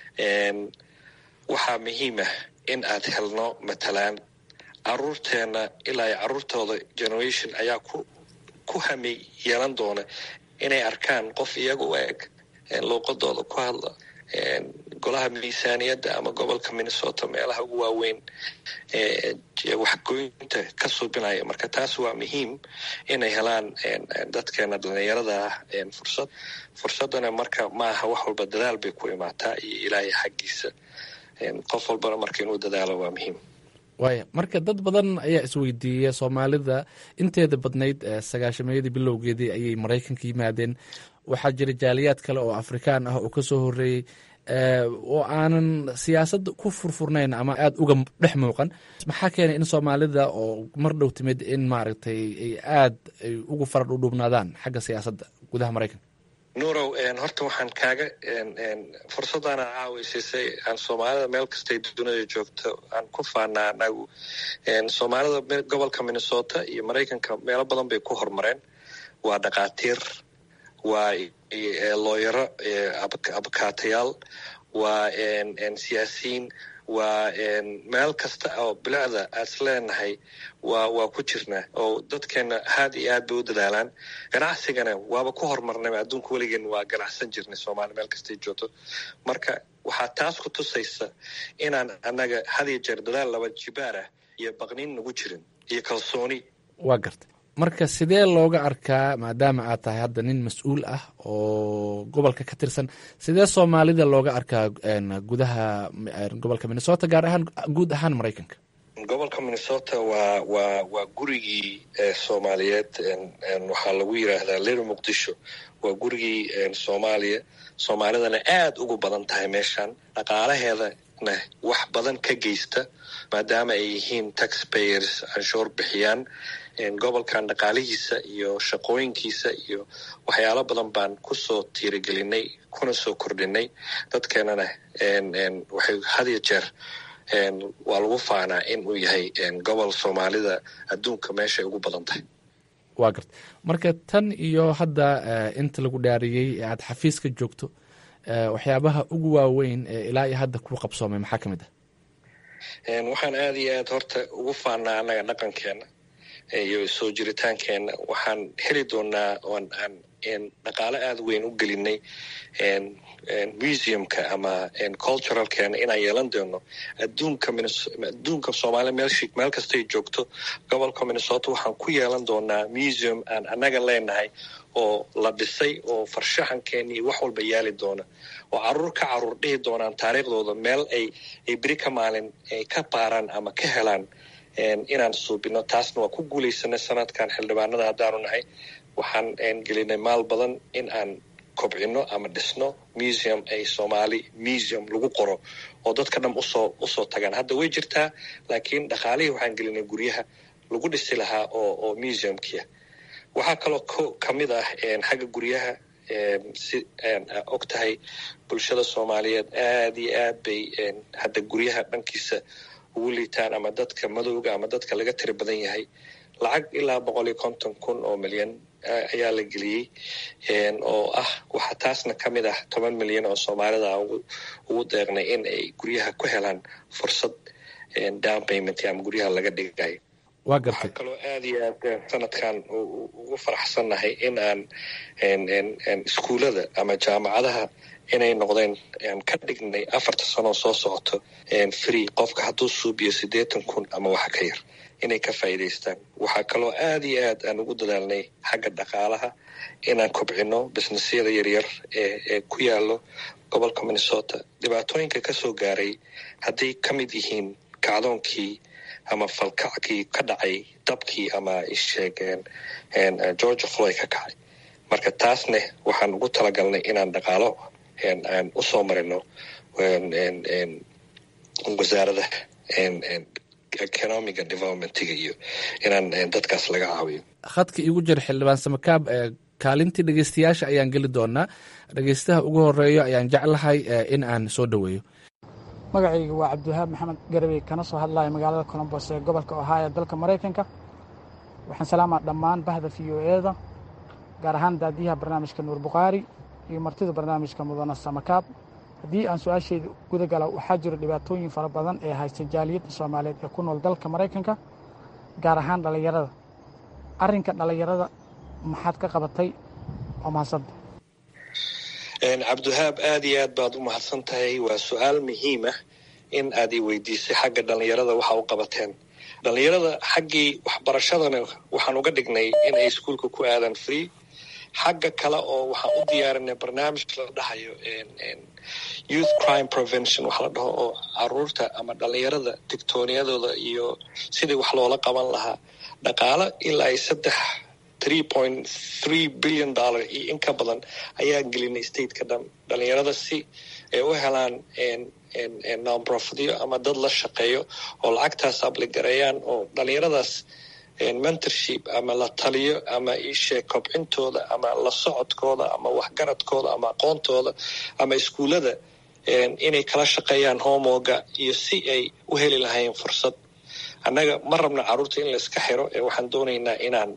waxaa muhiim ah in aad helno matalaan caruurteena ilaa caruurtooda generation ayaa ku ku hami yeelan doona inay arkaan qof iyaga u eg, luuqadooda ku hadla, golaha miisaaniyadda ama gobolka minnesota meelaha ugu waaweyn waxgoynta ka suubinaya. marka taas waa muhiim inay helaan dadkeena dhalinyarada ah fursad. fursadana marka maaha wax walba dadaal bay ku imaataa iyo ilaahay xaggiisa. qof walbana marka inuu dadaalo waa muhiim. waaya marka dad badan ayaa isweydiiya soomaalida inteeda badnayd sagaashameeyadii bilowgeedii ayay maraykanka yimaadeen waxaa jira jaaliyaad kale oo afrikaan ah oo kasoo horeeyey oo aanan siyaasadda ku furfurnayn ama aada uga dhex muuqan maxaa keenay in soomaalida oo mar dhow timid in maaragtay ay aada ay ugu fara dhudhuubnaadaan xagga siyaasadda gudaha maraykanka nuurow horta waxaan kaaga fursaddaana caawisiisay aan soomaalida meel kastay dunida joogto aan ku faanaa anagu soomaalida gobolka minnesota iyo maraykanka meelo badan bay ku horumareen waa dhakhaatiir waa looyaro abakaatayaal waa siyaasiyiin waa meel kasta oo bilicda aad is leenahay waa waa ku jirnaa oo dadkeena aad iyo aad bay u dadaalaan ganacsigana waaba ku horumarnayba adduunka weligeen waa ganacsan jirnay soomaaliya meel kastay joogto marka waxaa taas ku tusaysa inaan annaga had iyo jeer dadaal laba jibaar ah iyo baqnin nagu jirin iyo kalsooni waa gartay marka sidee looga arkaa maadaama aad tahay hadda nin mas-uul ah oo gobolka ka tirsan sidee soomaalida looga arkaa gudaha gobolka minnesota gaar ahaan guud ahaan maraykanka gobolka minnesota waa waa waa gurigii soomaaliyeed waxaa lagu yiraahdaa little muqdisho waa gurigii soomaaliya soomaalidana aada ugu badan tahay meeshan dhaqaalaheedana wax badan ka geysta maadaama ay yihiin taxpayers canshuur bixiyaan gobolkan dhaqaalihiisa iyo shaqooyinkiisa iyo waxyaalo badan baan kusoo tiirigelinay kuna soo kordhinay dadkeenana waxay had iyo jeer waa lagu faanaa in uu yahay gobol soomaalida adduunka meeshay ugu badan tahay waa garta marka tan iyo hadda inta lagu dhaariyey ee aad xafiiska joogto waxyaabaha ugu waaweyn ee ilaa iyo hadda ku qabsoomay maxaa ka mid ah waxaan aada iyo aad horta ugu faanaa annaga dhaqankeena iyo soo jiritaankeena waxaan heli doonaa oon aan dhaqaalo aada weyn u gelinay museumka ama culturalkeena inaan yeelan doono adduunka adduunka soomaaliya meel meel kastay joogto gobolka minnesota waxaan ku yeelan doonaa museum aan annaga leenahay oo la dhisay oo farshaxankeena iyo wax walba yaali doona oo caruur ka caruur dhihi doonaan taariikhdooda meel ay ay beri ka maalin ay ka baaraan ama ka helaan inaan suubino taasna waa ku guulaysanay sanadkan xildhibaanada haddaanu nahay waxaan gelinay maal badan in aan kobcino ama dhisno museum ay soomaali museum lagu qoro oo dadka dham usoo usoo tagaan hadda way jirtaa laakiin dhaqaalihii waxaan gelinay guryaha lagu dhisi lahaa oo oo museumkia waxaa kaloo k kamid ah xagga guryaha si og tahay bulshada soomaaliyeed aada iyo aad bay hadda guryaha dhankiisa ugu liitaan ama dadka madowga ama dadka laga tiri badan yahay lacag ilaa boqol iyo konton kun oo milyan ayaa la geliyey oo ah waxaa taasna ka mid ah toban milyan oo soomaalida ugu deeqnay in ay guryaha ku helaan fursad down payment ama guryaha laga dhigayo waxaa kaloo aada iyo aad sanadkan ugu faraxsannahay in aan iskuullada ama jaamacadaha inay noqdeen ka dhignay afarta sanoo soo socoto free qofka hadduu suubiyo siddeetan kun ama waxa ka yar inay ka faa'iidaystaan waxaa kaloo aada iyo aad aan ugu dadaalnay xagga dhaqaalaha inaan kobcino businessyada yaryar ee ee ku yaallo gobolka minnesota dhibaatooyinka ka soo gaaray hadday ka mid yihiin kacdoonkii ama falkackii ka dhacay dabkii ama isheegeen georgia floyd ka kacay marka taasne waxaan ugu talagalnay inaan dhaqaalo aan usoo marino wasaarada economiga developmentiga iyo inaan dadkaas laga caawiyo khadka igu jira xildhibaan samakaab kaalintii dhegeystayaasha ayaan geli doonaa dhegeystaha ugu horeeyo ayaan jeclahay in aan soo dhoweeyo magacayga waa cabdiwahaab maxamed garabey kana soo hadlaya magaalada colombos ee gobolka ohio dalka maraykanka waxaan salaamaa dhammaan bahda v o eda gaar ahaan daadiyaha barnaamijka nuur bukhaari iyo martida barnaamijka mudana samakaab haddii aan su-aashayda guda gala waxaa jiro dhibaatooyin fara badan ee haysta jaaliyadda soomaaliyeed ee ku nool dalka maraykanka gaar ahaan dhallinyarada arrinka dhallinyarada maxaad ka qabatay oo mahadsanta cabdiwahaab aada iyo aad baad u mahadsan tahay waa su-aal muhiim ah in aad i weydiisay xagga dhallinyarada waxa u qabateen dhallinyarada xaggii waxbarashadana waxaan uga dhignay in ay iskuulka ku aadaan free xagga kale oo waxaan u diyaarinay barnaamij la dhahayo youth crime prevention waxa la dhaho oo caruurta ama dhalinyarada digtooniyadooda iyo sidii wax loola qaban lahaa dhaqaalo ilaa ay saddex three point three billion dollar iyo in ka badan ayaan gelinay stateka dhan dhalinyarada si ay u helaan non-profityo ama dad la shaqeeyo oo lacagtaas abligareeyaan oo dhalinyaradaas mentorship ama la taliyo ama isheeg kobcintooda ama la socodkooda ama waxgaradkooda ama aqoontooda ama iskuullada inay kala shaqeeyaan homeworka iyo si ay u heli lahayn fursad annaga ma rabna carruurta in la iska xiro ee waxaan doonaynaa inaan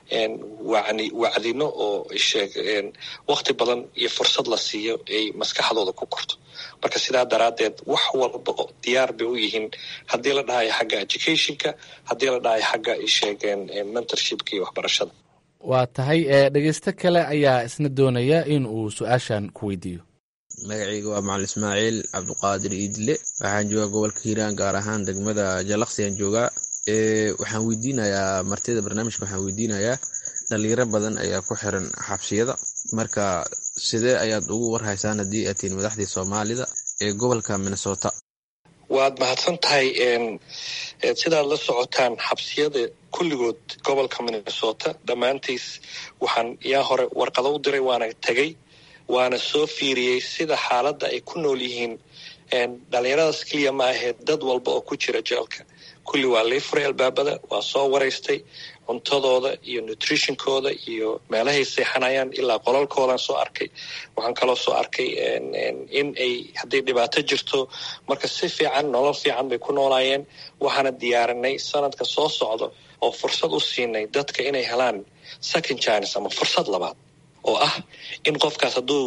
wacni wacdino oo isheeg waqti badan iyo fursad la siiyo ay maskaxdooda ku korto marka sidaa daraaddeed wax walba diyaar bay u yihiin haddii la dhahayo xagga educationka haddii la dhahayo xagga isheegeen mentorshipka iyo waxbarashada waa tahay dhegeysto kale ayaa isna doonaya in uu su-aashan ku weydiiyo magacayga waa macalin ismaaciil cabdiqaadir iidle waxaan joogaa gobolka hiiraan gaar ahaan degmada jalaqsi aan joogaa waxaan weydiinayaa martida barnaamijka waxaan weydiinayaa dhalinyaro badan ayaa ku xiran xabsiyada marka sidee ayaad ugu warhaysaan haddii aad tihiin madaxdii soomaalida ee gobolka minnesota waad mahadsan tahay sidaad la socotaan xabsiyada kulligood gobolka minnesota dhammaantiis waxaan yaa hore warqado u diray waana tegey waana soo fiiriyey sida xaaladda ay ku nool yihiin dhalinyaradaas keliya ma ahayd dad walba oo ku jira jeelka kulli waa lii furay albaabada waa soo waraystay cuntadooda iyo nutritionkooda iyo meelahay seexanayaan ilaa qolalkoodaan soo arkay waxaan kaloo soo arkay in ay hadday dhibaato jirto marka si fiican nolol fiican bay ku noolaayeen waxaana diyaarinay sanadka soo socda oo fursad u siinay dadka inay helaan second chance ama fursad labaad oo ah in qofkaas hadduu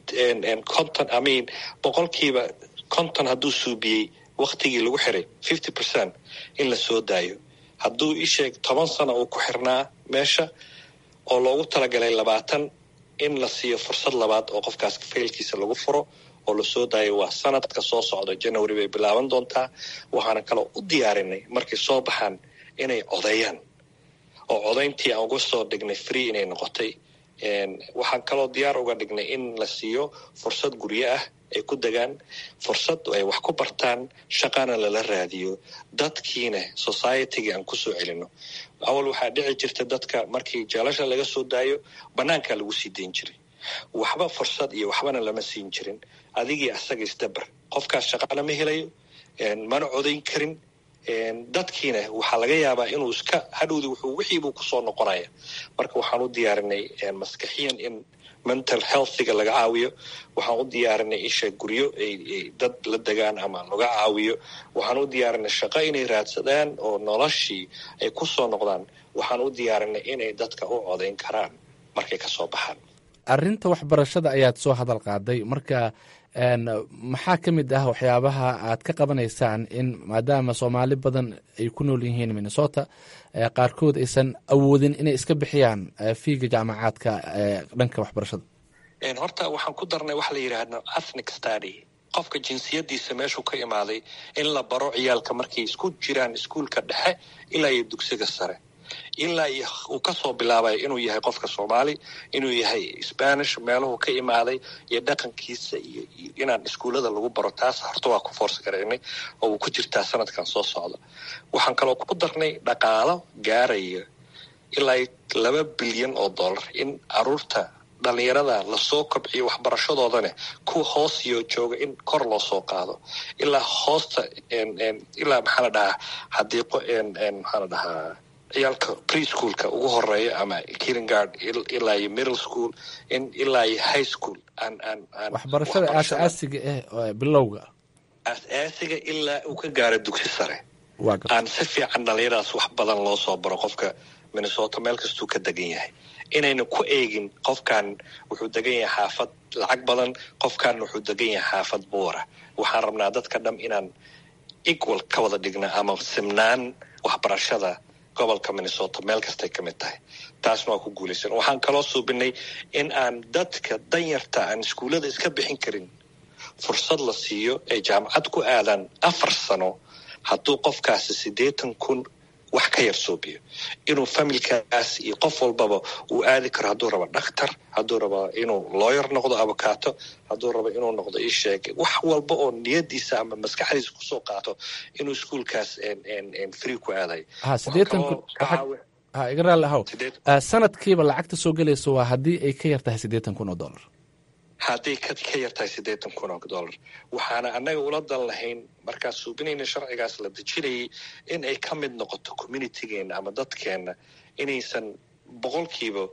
konton amin boqolkiiba konton hadduu suubiyey waktigii lagu xiray fifty percent in la soo daayo hadduu isheeg toban sano uu ku xirnaa meesha oo loogu talagalay labaatan in la siiyo fursad labaad oo qofkaas faylkiisa lagu furo oo lasoo daayo waa sanadka soo socda january bay bilaaban doontaa waxaana kaloo u diyaarinay markay soo baxaan inay codeeyaan oo codayntii aan uga soo dhignay free inay noqotay waxaan kaloo diyaar uga dhignay in la siiyo fursad guryo ah ay ku degaan fursad ay wax ku bartaan shaqana lala raadiyo dadkiina societyga aan ku soo celino awal waxaa dhici jirta dadka markii jeelasha laga soo daayo bannaankaa lagu sii dayn jiray waxba fursad iyo waxbana lama siin jirin adigii asaga isdabar qofkaas shaqana ma helayo mana codayn karin dadkiina waxaa laga yaabaa inuu iska hadhowdi wuxuu wixiibuu kusoo noqonaya marka waxaan u diyaarinay maskaxiyan in mental healthiga laga caawiyo waxaan u diyaarinay isha guryo ay dad la degaan ama laga caawiyo waxaan u diyaarinay shaqo inay raadsadaan oo noloshii ay ku soo noqdaan waxaan u diyaarinay inay dadka u codayn karaan markay ka soo baxaan arrinta waxbarashada ayaad soo hadal qaaday marka maxaa ka mid ah waxyaabaha aad ka qabanaysaan in maadaama soomaali badan ay ku nool yihiin minnesota qaarkood aysan awoodin inay iska bixiyaan fiiga jaamacaadka dhanka waxbarashada horta waxaan ku darnay waxa la yidhaahdo ethnic study qofka jinsiyadiisa meeshuu ka imaaday in la baro ciyaalka markay isku jiraan iskuulka dhexe ilaa iyo dugsiga sare ilaa uu ka soo bilaabayo inuu yahay qofka soomaali inuu yahay spanish meeluhu ka imaaday iyo dhaqankiisa iyo inaan iskuullada lagu baro taas horta waa ku foorsa garaynay oo uu ku jirtaa sanadkan soo socda waxaan kaloo ku darnay dhaqaalo gaaraya ilaa laba bilyan oo dollar in caruurta dhalinyarada lasoo kobciyo waxbarashadoodane kuwa hoos iyo jooga in kor loo soo qaado ilaa hoosta ilaa maxaa la dhahaa hadiiqo maxaa la dhahaa ciyaalka preschoolka ugu horeeya ama kindergard ilaa iyo middle school in ilaa iyo high school waxbarashada aasaasiga ah bilowga aasaasiga ilaa uu ka gaaro dugsi sare aan si fiican dhalinyaradaas wax badan loo soo baro qofka minnesota meel kastuu ka degan yahay inayna ku eegin qofkan wuxuu degan yahay xaafad lacag badan qofkan wuxuu degan yahay xaafad buura waxaan rabnaa dadka dham inaan equal ka wada dhigna ama simnaan waxbarashada gobolka minnesota meel kastay ka mid tahay taasna waa ku guulaysan waxaan kaloo suubinay in aan dadka danyarta aan iskuullada iska bixin karin fursad la siiyo ay jaamacad ku aadaan afar sano hadduu qofkaasi siddeetan kun wax ka yar suubiyo, inuu familkaas iyo qof walbaba uu aadi karo hadduu rabo dhakhtar, hadduu rabo inuu lawyer noqdo, avocaato, hadduu rabo inuu noqdo isheeg wax walba oo niyadiisa ama maskaxdiisa kusoo qaato inuu iskuolkaas free ku aadayo. ha sideetan kun ha iga raalli ahow sanadkiiba lacagta soo gelayso waa haddii ay ka yar tahay siddeetan kun oo dollar. hadday ka yar tahay siddeetan kun oo dollar, waxaana annaga ula dan lahayn markaan suubinayna sharcigaas la dejinayay in ay ka mid noqoto communitigeena ama dadkeena, inaysan boqolkiiba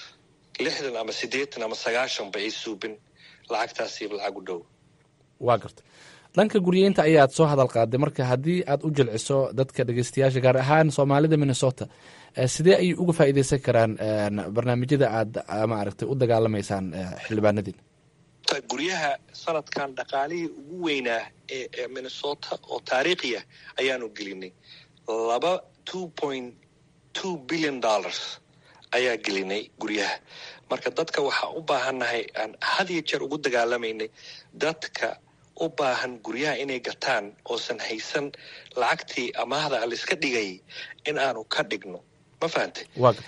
lixdan ama siddeetan ama sagaashanba ay suubin lacagtaasiiba lacag u dhow. waa garta dhanka guryeynta ayaad soo hadal qaaday, marka haddii aad u jilciso dadka dhegeystayaasha gaar ahaan soomaalida Minnesota, sidee ayay uga faa'iideysan karaan barnaamijyada aad maaragtay u dagaalamaysaan xildhibaanadiin? guryaha sanadkan dhaqaalihii ugu weynaa ee Minnesota oo taariikhiya ayaanu gelinay laba two point two billion dollars ayaa gelinay guryaha. marka dadka waxaa u baahannahay aan had iyo jeer ugu dagaalamaynay dadka u baahan guryaha inay gataan oosan haysan lacagtii amaahda aliska dhigay in aanu ka dhigno. ma fahantay?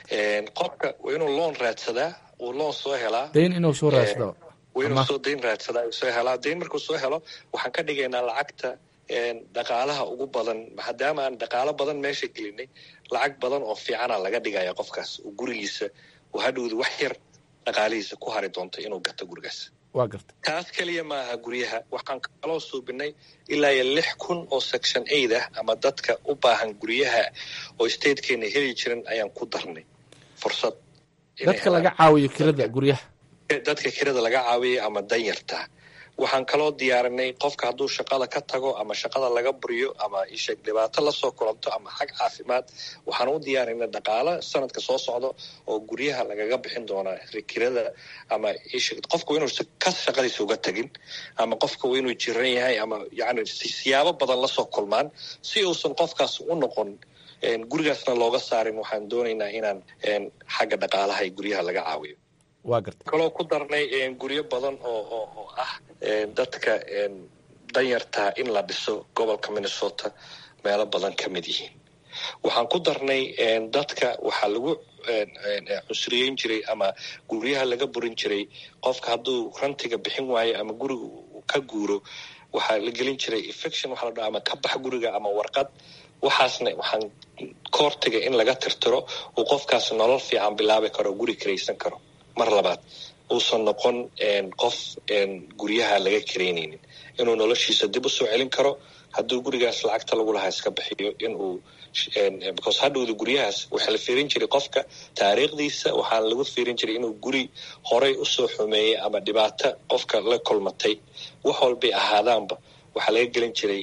qofka waa inuu loon raadsadaa, uu loon soo helaa, dayn inuu soo raadsado, waa inuu soo dayn raadsadaa, soo helaa dayn. markuu soo helo waxaan ka dhigaynaa lacagta dhaqaalaha ugu badan, maadaama aan dhaqaalo badan meesha gelinay, lacag badan oo fiicana laga dhigaya qofkaas uu gurigiisa uu hadhowda wax yar dhaqaalihiisa ku hari doonto inuu gato gurigaas. waa garta taas keliya maaha guryaha, waxaan kaloo suubinay ilaa iyo lix kun oo section aid ah ama dadka u baahan guryaha oo statekeena heli jirin ayaan ku darnay fursad. dadka laga caawiyo kirada guryaha, dadka kirada laga caawiyo ama danyarta. waxaan kaloo diyaarinay qofka hadduu shaqada ka tago ama shaqada laga buriyo ama isheeg dhibaato lasoo kulanto ama xag caafimaad, waxaan u diyaarinay dhaqaalo sanadka soo socdo oo guryaha lagaga bixin doonaa kirada. ama isheeg qofka waa inuu ka shaqadiisa uga tagin, ama qofka waa inuu jiran yahay, ama yani siyaabo badan lasoo kulmaan si uusan qofkaas u noqon gurigaasna looga saarin. waxaan doonaynaa inaan xagga dhaqaalaha guryaha laga caawiyo. waa garta kaloo ku darnay guryo badan oo oo oo ah dadka danyartaa in la dhiso gobolka Minnesota meelo badan ka mid yihiin. waxaan ku darnay dadka waxaa lagu cusriyeyn jiray ama guryaha laga burin jiray qofka hadduu rantiga bixin waayo ama guriga ka guuro, waxaa la gelin jiray eviction waxa la dhaha, ama ka bax guriga ama warqad. waxaasna waxaan koortiga in laga tirtiro uu qofkaas nolol fiican bilaabi karo, guri kiraysan karo. mar labaad uusan noqon qof guryaha laga kiraynaynin, inuu noloshiisa dib u soo celin karo. hadduu gurigaas lacagta lagu lahaa iska bixiyo inuu because hadhowda guryahaas waxaa la fiirin jiray qofka taariikhdiisa, waxaa lagu fiirin jiray inuu guri horay usoo xumeeyey ama dhibaato qofka la kulmatay, wax walbay ahaadaanba waxaa laga gelin jiray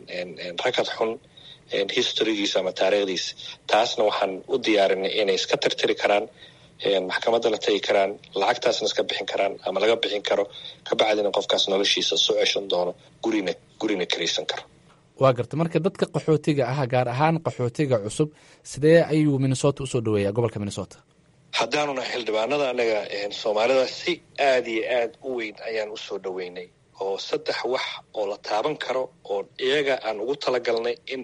rakad xun historygiisa ama taariikhdiisa. taasna waxaan u diyaarinay inay iska tirtiri karaan, maxkamadana tagi karaan, lacagtaasna iska bixin karaan ama laga bixin karo, kabacdina qofkaas noloshiisa soo ceshan doono, gurina gurina kiraysan karo. waa garta marka dadka qaxootiga ah gaar ahaan qaxootiga cusub, sidee ayuu Minnesota usoo dhaweeyaa gobolka Minnesota? haddaanuna xildhibaanada anaga soomaalida si aad iyo aad u weyn ayaan usoo dhaweynay, oo saddex wax oo la taaban karo oo iyaga aan ugu talagalnay in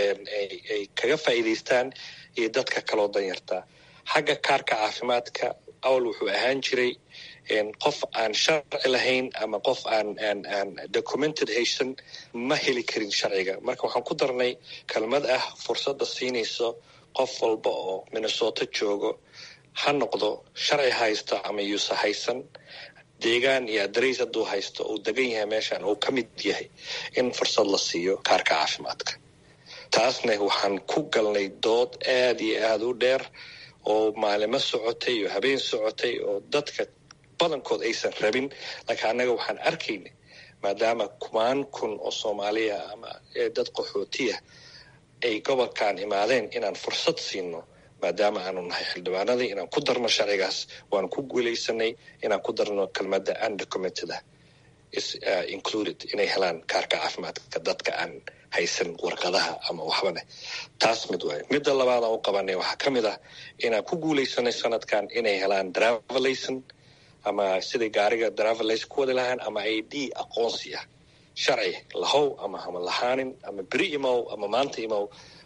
ay kaga faa'iidaystaan iyo dadka kaloo danyartaa. xagga kaarka caafimaadka awal wuxuu ahaan jiray qof aan sharci lahayn ama qof aan aan aan documented haysan ma heli karin sharciga. marka waxaan ku darnay kelmad ah fursadda siinayso qof walba oo Minnesota joogo, ha noqdo sharci haysto ama yuusa haysan, deegaan iyo adreys hadduu haysto uu degan yahay meeshan uu ka mid yahay, in fursad la siiyo kaarka caafimaadka. taasna waxaan ku galnay dood aad iyo aad u dheer oo maalimo socotay iyo habeen socotay oo dadka badankood aysan rabin. laakiin annaga waxaan arkaynay maadaama kumaan kun oo Soomaaliya ama dad qaxootiya ay gobolkan imaadeen inaan fursad siino, maadaama aanu nahay xildhibaanadii, inaan ku darno sharcigaas. waanu ku guulaysanay inaan ku darno kelmadda undocumented is uh, included inay helaan kaarka caafimaadka dadka aan haysan warqadaha ama waxbane. taas mid waayo. midda labaad aan u qabanay waxaa ka mid ah inaan ku guulaysanay sanadkan inay helaan driver license, ama siday gaariga driver license ku wadi lahaan, ama I D aqoonsi ah, sharci lahow ama hama lahaanin, ama beri imow ama maanta imow,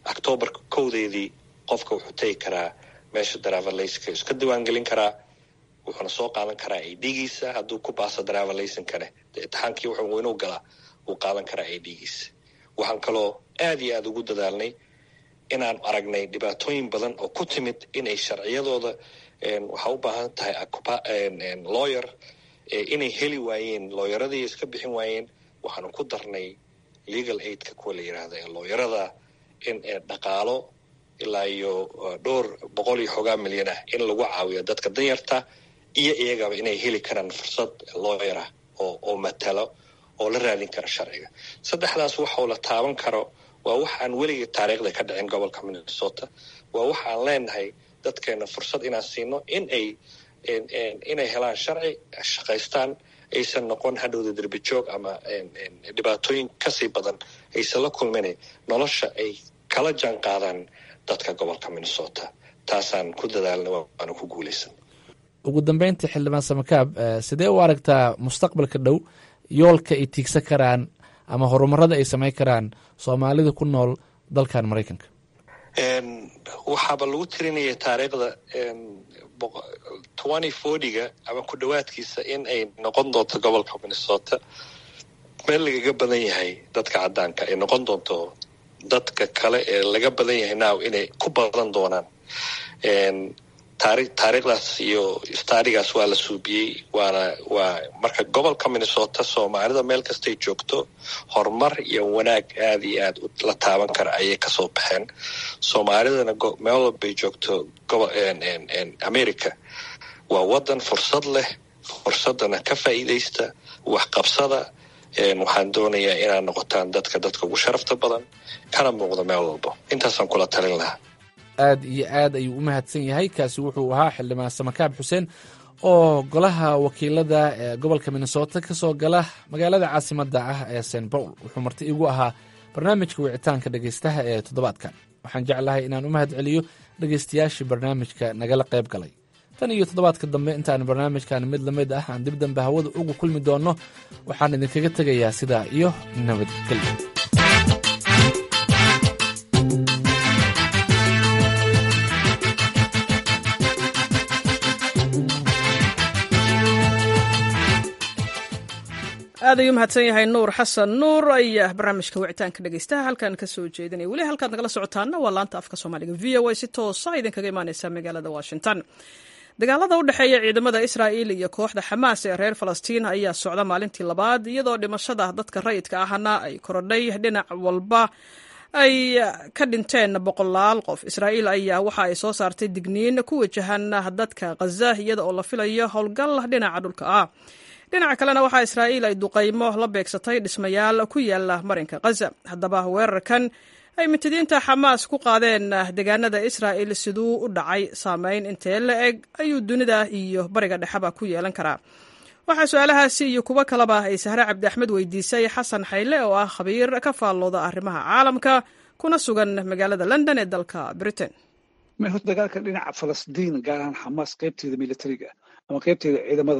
octoobarka kowdeedii qofka wuxuu tegi karaa meesha driverlayska iska diiwaangelin karaa, wuxuuna soo qaadan karaa i d-giisa. hadduu ku baaso driverlaysankane dee imtixaankii wuxuu inuu galaa wuu qaadan karaa i d-giisa. waxaan kaloo aad iyo aada ugu dadaalnay inaan aragnay dhibaatooyin badan oo ku timid inay sharciyadooda waxaa u baahan tahay lawyer inay heli waayeen, lawyeradii iska bixin waayeen. waxaanu ku darnay legal aidka kuwa la yidhaahda ee looyarada in dhaqaalo ilaa iyo dhowr boqol iyo xoogaa milyan ah in lagu caawiyo dadka danyarta iyo iyagaba inay heli karaan fursad looyar ah oo oo matalo oo la raadin kara sharciga. saddexdaas waxoo la taaban karo waa wax aan weligii taariikhda ka dhicin gobolka Minnesota. waa wax aan leenahay dadkeena fursad inaan siino in ay inay helaan sharci, shaqaystaan, aysan noqon hadhowda derbi joog ama dhibaatooyin kasii badan aysan la kulmin, nolosha ay kala jaan qaadaan dadka gobolka Minnesota. taasaan ku dadaalna waana ku guulaysan. ugu dambeyntii xildhibaan Samakaab, sidee u aragtaa mustaqbalka dhow yoolka ay tiigsan karaan ama horumarada ay samayn karaan soomaalida ku nool dalkan Maraykanka? waxaaba lagu tirinaya taariikhda twenty forty-ga ama ku dhawaadkiisa in ay noqon doonto gobolka Minnesota meel lagaga badan yahay dadka caddaanka, ay noqon doonto dadka kale ee laga badan yahay now inay ku badan doonaan. taari taariikhdaas iyo staadigaas waa la suubiyey. waana waa marka gobolka Minnesota soomaalida meel kastay joogto horumar iyo wanaag aad iyo aad la taaban kara ayay kasoo baxeen. soomaalidana meel walbay joogto gobol America waa wadan fursad leh, fursadana ka faa'iidaysta, wax qabsada. waxaan doonayaa inaad noqotaan dadka dadka ugu sharafta badan kana muuqda meel walbo. intaasaan kula talin lahaa. aad iyo aad ayuu u mahadsan yahay. kaasi wuxuu ahaa xildhibaan Samakaab Xuseen oo golaha wakiilada ee gobolka Minnesota ka soo gala magaalada caasimadda ah ee Saint Paul. wuxuu marti igu ahaa barnaamijka wicitaanka dhegaystaha ee toddobaadkan. waxaan jeclahay inaan u mahad celiyo dhegaystayaashii barnaamijka nagala qayb galay. tan iyo toddobaadka dambe intaan barnaamijkan mid lamid ah aan dib dambe hawada ugu kulmi doonno, waxaan idinkaga tegayaa sidaa iyo nabadgelyo. aad ayuu mahadsan yahay nuur xasan nuur ayaa barnaamijka wicitaanka dhegaystaha halkan ka soo jeedinaya. weli halkaad nagala socotaana waa laanta afka soomaaliga v o a si toosa idinkaga imaaneysa magaalada Washington. dagaalada u dhexeeya ciidamada Israa'iil iyo kooxda Xamaas ee reer Falastiin ayaa socda maalintii labaad, iyadoo dhimashada dadka rayidka ahna ay korodhay dhinac walba ay ka dhinteen boqolaal qof. Israa'iil ayaa waxa ay soo saartay digniin ku wajahan dadka Gaza iyada oo la filayo howlgal dhinaca dhulka ah. dhinaca kalena waxaa Israa'iil ay duqaymo la beegsatay dhismayaal ku yaala marinka Gaza. haddaba weerarkan ay mitidiinta Xamaas ku qaadeen deegaanada Israa'iil siduu u dhacay, saameyn intee la eg ayuu dunida iyo bariga dhexeba ku yeelan karaa? waxaa su-aalahaasi iyo kuwo kaleba ay Sahre Cabdi Axmed weydiisay Xasan Xayle oo ah khabiir ka faallooda arrimaha caalamka kuna sugan magaalada London ee dalka Britain. horta dagaalka dhinaca Falastiin gaar ahaan Xamaas qaybteeda militariga ama qaybteeda ciidamada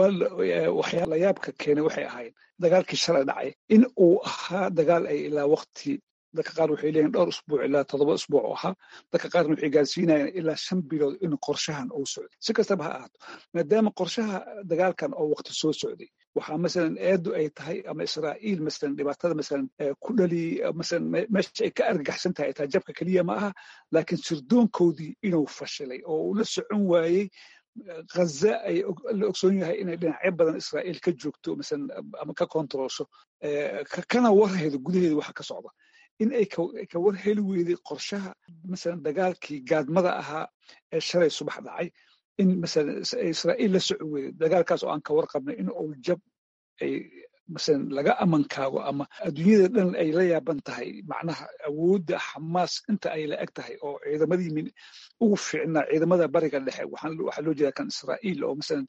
waxyaala la yaabka keenay waxay ahayd dagaalkii shalay dhacay in uu ahaa dagaal ay ilaa waqti dadka qaar waxay leeyihin dhowr usbuuc ilaa toddoba usbuuc oo ahaa, dadka qaarna waxay gaarsiinayaan ilaa shan bilood in qorshahan uu socday. si kastaba ha ahaato, maadaama qorshaha dagaalkan oo waqti soo socday, waxaa masalan eedu ay tahay ama Israa'iil masalan dhibaatada masalan ku dhali masalan meesha ay ka argagaxsan tahay taa jabka keliya ma aha, laakiin sirdoonkoodii inuu fashilay oo uu la socon waayey Gaza ay la ogsoon yahay inay dhinacyo badan Israa'iil ka joogto masalan ama ka kontrolsho kana warheedo gudaheeda waxa ka socda, in ay ka war heli weyday qorshaha masalan dagaalkii gaadmada ahaa ee shalay subax dhacay, in masalan Israa'iil la socon weyday dagaalkaas oo aan ka warqabnay in uu jab ay masalan laga amankaago ama adduunyada dhan ay la yaaban tahay macnaha awoodda Xamaas inta ay la eg tahay oo ciidamadii ugu fiicnaa ciidamada bariga dhexe waxaa loo jeedaa kan Israa'iil oo masalan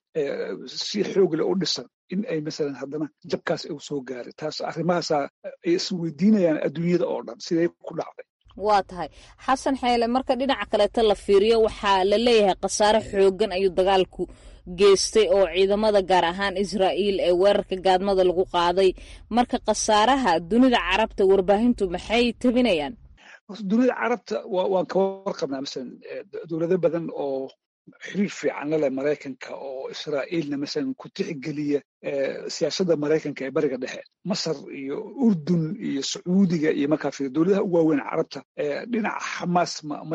si xoog leh u dhisan in ay masalan haddana jabkaas uu soo gaaray. taas arrimahaasaa ay isweydiinayaan adduunyada oo dhan siday ku dhacday. waa tahay Xasan Xeele, marka dhinaca kaleeta la fiiriyo waxaa la leeyahay khasaare xoogan ayuu dagaalku geystay oo ciidamada gaar ahaan Israa'iil ee weerarka gaadmada lagu qaaday. marka khasaaraha dunida carabta warbaahintu maxay tabinayaan? dunida carabta waan ka warqabnaa masalan dowlado badan oo xiriir fiican la leh maraykanka oo israa'iilna masalan ku tixgeliya siyaasadda maraykanka ee bariga dhexe masar iyo urdun iyo sacuudiga iyo markaa fiir dowladaha ugu waaweyn carabta dhinaca xamaas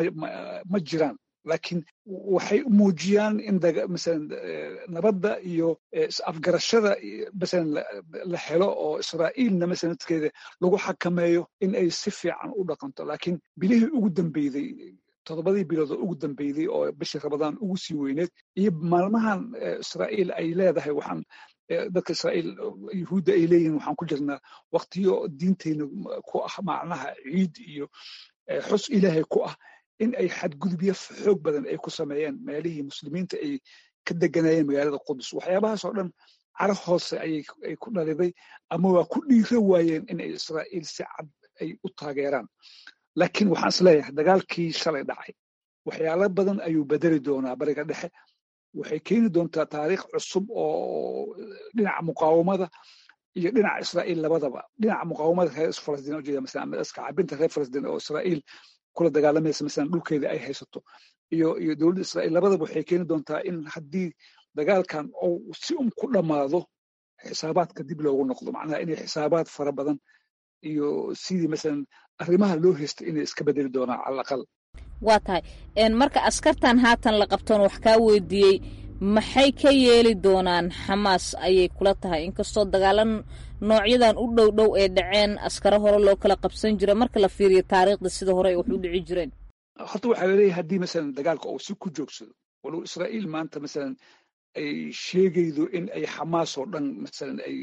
ma jiraan laakiin waxay muujiyaan in masalan nabadda iyo afgarashada masalan la helo oo israa'iilna masalan dadkeeda lagu xakameeyo in ay si fiican u dhaqanto laakiin bilihii ugu dambeeyey toddobadii bilood oo ugu dambeeyey oo bishii rabadaan ugu sii weyneed iyo maalmahan israa'iil ay leedahay waxaan dadka israa'iil yuhuudda ay leeyihiin waxaan ku jirnaa waqtiyo diinteyna ku ah macnaha ciid iyo xus ilaahay ku ah in ay xadgudubyo xoog badan ay ku sameeyeen meelihii muslimiinta ay ka deganayeen magaalada qudus waxyaabahaas oo dhan cara hoose ay ku dhaliday ama waa ku dhiira waayeen in ay israa'iil si cad ay u taageeraan laakiin waxaan is leeyahay dagaalkii shalay dhacay waxyaalo badan ayuu bedeli doonaa bariga dhexe waxay keeni doontaa taariikh cusub oo dhinaca muqaawamada iyo dhinaca israa'iil labadaba dhinaca muqaawamada reer falastiin oo jeeda masalan iska cabinta reer falastiin oo israa'iil kula dagaalamaysa masalan dhulkeeda ay haysato iyo iyo dowladda israa'iil labadaba waxay keeni doontaa in haddii dagaalkan uu si un ku dhammaado xisaabaadka dib loogu noqdo macnaha inay xisaabaad fara badan iyo sidii masalan arrimaha loo haystay inay iska bedeli doonaan cala aqal waa tahay marka askartan haatan la qabtoon wax kaa weydiiyey maxay ka yeeli doonaan xamaas ayay kula tahay inkastoo dagaalan noocyadan u dhow dhow ee dhaceen askaro hore loo kala qabsan jira marka la fiiriyo taariikhda sida hore ay wax u dhici jireen horta waxaa laleeyahay haddii masalan dagaalka uu si ku joogsado walow israa'iil maanta masalan ay sheegaydo in ay xamaas oo dhan masalan ay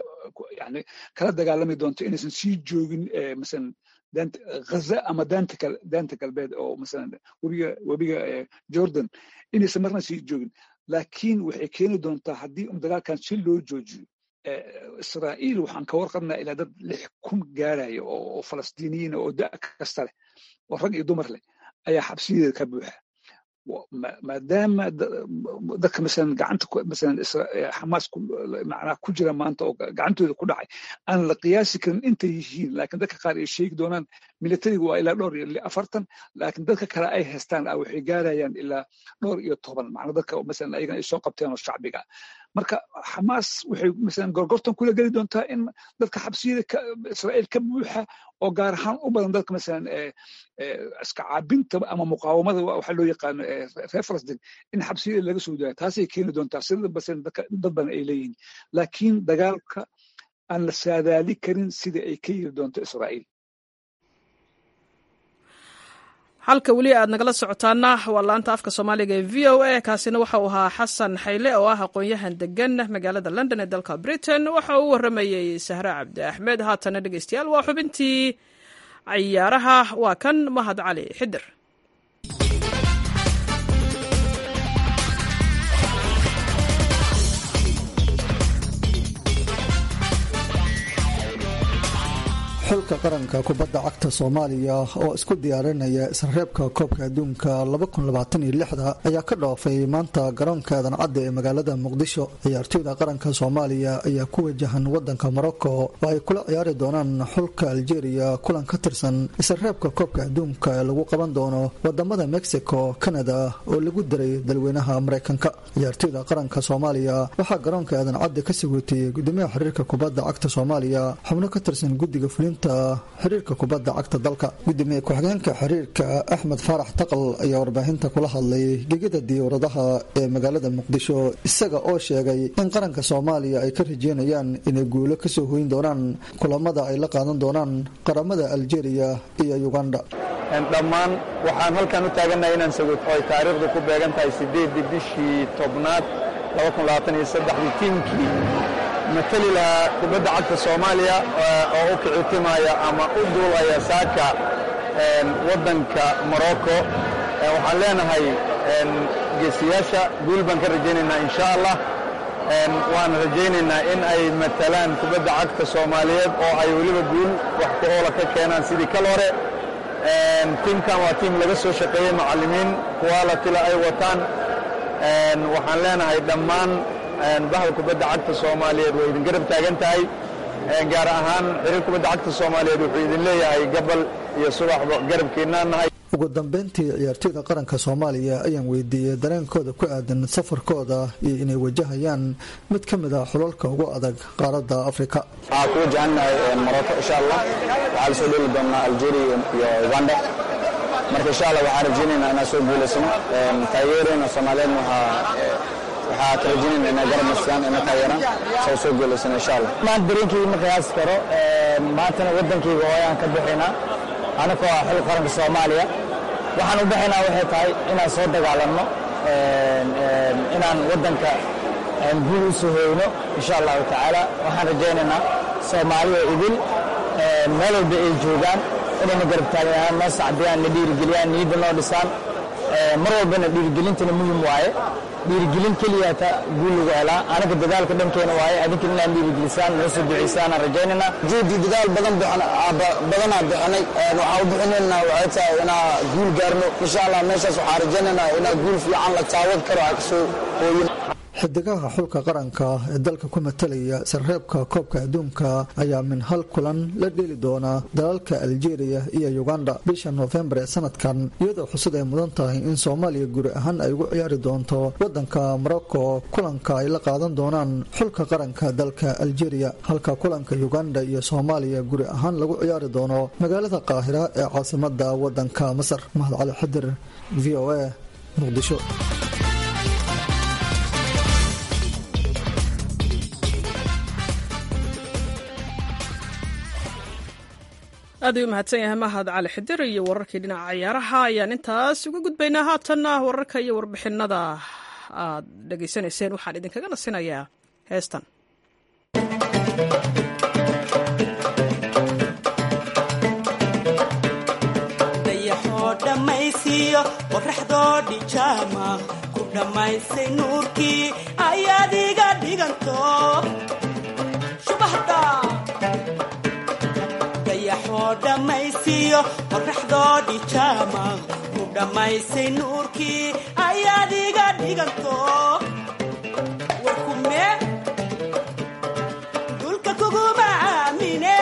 yani kala dagaalami doonto inaysan sii joogin masalan ghaza ama daanta galbeed oo masalan webiga webiga jordan inaysan marna sii joogin laakiin waxay keeni doontaa haddii um dagaalkan si loo joojiyo israa'iil waxaan ka warqabnaa ilaa dad lix kun gaaraya oo falastiiniyiin oo da kasta leh oo rag iyo dumar leh ayaa xabsiyadeeda ka buuxa maadaama dadka masalan gacanta masalan xamaas macnaa ku jira maanta oo gacantooda ku dhacay aan la qiyaasi karin intay yihiin laakiin dadka qaar ay sheegi doonaan militariga waa ilaa dhowr iyo afartan laakiin dadka kale ay haystaan waxay gaarayaan ilaa dhowr iyo toban macnaa dadka masalan ayagana ay soo qabteen oo shacbiga marka xamaas waxay masalan gorgortan kula geli doontaa in dadka xabsiyada israa'iil ka buuxa oo gaar ahaan u badan dadka masalan iska caabinta ama muqaawamada waxaa loo yaqaano reer falastiin in xabsiyada laga soo daayo taasay keeni doontaa sida masalan dad badan ay leeyihiin laakiin dagaalka aan la saadaali karin sida ay ka yiri doonto israa'iil halka weli aad nagala socotaana waa laanta afka soomaaliga ee v o a kaasina waxa uu ahaa xasan xayle oo ah aqoon-yahan degan magaalada london ee dalka britain waxa uu waramayey sahre cabdi axmed haatana dhegeystayaal waa xubintii cayaaraha waa kan mahad cali xidir xulka qaranka kubadda cagta soomaaliya oo isku diyaarinaya isreebka koobka adduunka ayaa ka dhoofay maanta garoonka aadan cadde ee magaalada muqdisho ciyaartoyda qaranka soomaaliya ayaa ku wajahan wadanka morocco oo ay kula ciyaari doonaan xulka algeria kulan ka tirsan isreebka koobka adduunka ee lagu qaban doono wadamada mexico canada oo lagu diray dalweynaha mareykanka ciyaartoyda qaranka soomaaliya waxaa garoonka aadan cadde ka sugutiyey gudoomiyaha xiriirka kubadda cagta soomaaliya xubno ka tirsan guddiga fulin xiriirka kubadda cagta dalka gudoomiye ku-xigeenka xiriirka axmed faarax taqal ayaa warbaahinta kula hadlay gegida diyaaradaha ee magaalada muqdisho isaga oo sheegay in qaranka soomaaliya ay ka rajeynayaan inay guulo kasoo hoyin doonaan kulamada ay la qaadan doonaan qaramada algeria iyo uganda dhammaan waxaan halkan u taaganahay inaan sagooto ay taariikhdu ku beegan tahay sideedii bishii tobnaad tiimkii matali lahaa kubadda cagta soomaaliya oo u kicitimaya ama u duulaya saaka waddanka morocco waxaan leenahay geesiyaasha guul baan ka rajaynaynaa insha allah waan rajaynaynaa in ay matalaan kubadda cagta soomaaliyeed oo ay weliba guul wax ku oola ka keenaan sidii kal hore tiimkan waa tiim laga soo shaqeeyey macallimiin qualitila ay wataan waxaan leenahay dhammaan bahal kubadda cagta soomaaliyeed way idin garab taagan tahay gaar ahaan xiriir kubadda cagta soomaaliyeed wuxuu idin leeyahay gabal iyo subaxba garabkiinaan nahay. ugu dambeyntii ciyaartoyda qaranka soomaaliya ayaan weydiiyey dareenkooda ku aadan safarkooda iyo inay wajahayaan mid ka mid ah xulalka ugu adag qaaradda afrika. waxaa ku wajahannahay morocco insha allah, waxaa lasoo dheli doonaa algeria iyo uganda, marka insha allah waxaan rajaynaynaa inaan soo guulaysano. taageerayna soomaaliyeed waxaa waxaa ka rajaynayna inay garab nastaan ina taageeraan soo soo guulaysano insha allah. maanta dareenkayga ma qiyaasi karo, maantana waddankayga hooyaan ka bixinaa anakoo ah xil qaranka soomaaliya. waxaan u baxaynaa waxay tahay inaan soo dagaalanno, inaan waddanka guul u soo hoyno insha allahu tacaala. waxaan rajaynaynaa soomaaliya idil meel walba ay joogaan inayna garab taagnaan, noo sacdiyaan, na dhiirigeliyaan, niyadda noo dhisaan. mar walbana dhiirigelintana muhim waaye, dhiirigelin keliyaata guul lagu helaa. anaga dadaalka dhankeena waaye, adinkan inaan dhiirigelisaan, noo soo duceysaanaan rajaynaynaa. juudi dadaal badan badanaa bixinay, waxaan u bixinaynaa waxay tahay inaa guul gaarno insha allah. meeshaas waxaan rajaynaynaa inaa guul fiican la taawad karo aan kasoo hooyin. xidigaha xulka qaranka ee dalka ku matalaya sarreebka koobka adduunka ayaa min hal kulan la dheeli doona dalalka algeria iyo uganda bisha noofembar ee sanadkan, iyadoo xusud ay mudan tahay in soomaaliya guri ahaan ay ugu ciyaari doonto wadanka morocco kulanka ay la qaadan doonaan xulka qaranka dalka algeria, halka kulanka uganda iyo soomaaliya guri ahaan lagu ciyaari doono magaalada qaahira ee caasimada wadanka masar. mahad cali xidir, v o a, muqdisho. aad ayuu mahadsan yahay mahad cali xidir iyo wararkii dhinaca ciyaaraha ayaan intaas uga gudbaynaa. haatanna wararka iyo warbixinada aad dhegaysanayseen waxaan idinkaga nasinayaa heestan. dayaxoo dhammaysiiyo qoraxdoodhi jaama ku dhammaysay nuurkii ayaad iga dhiganto subaxda dayaxoo dhammaysiiyo qoraxdoodhi jaama ku dhammaysay nuurkii ayaad iga dhiganto warkume dulka kuguma aamine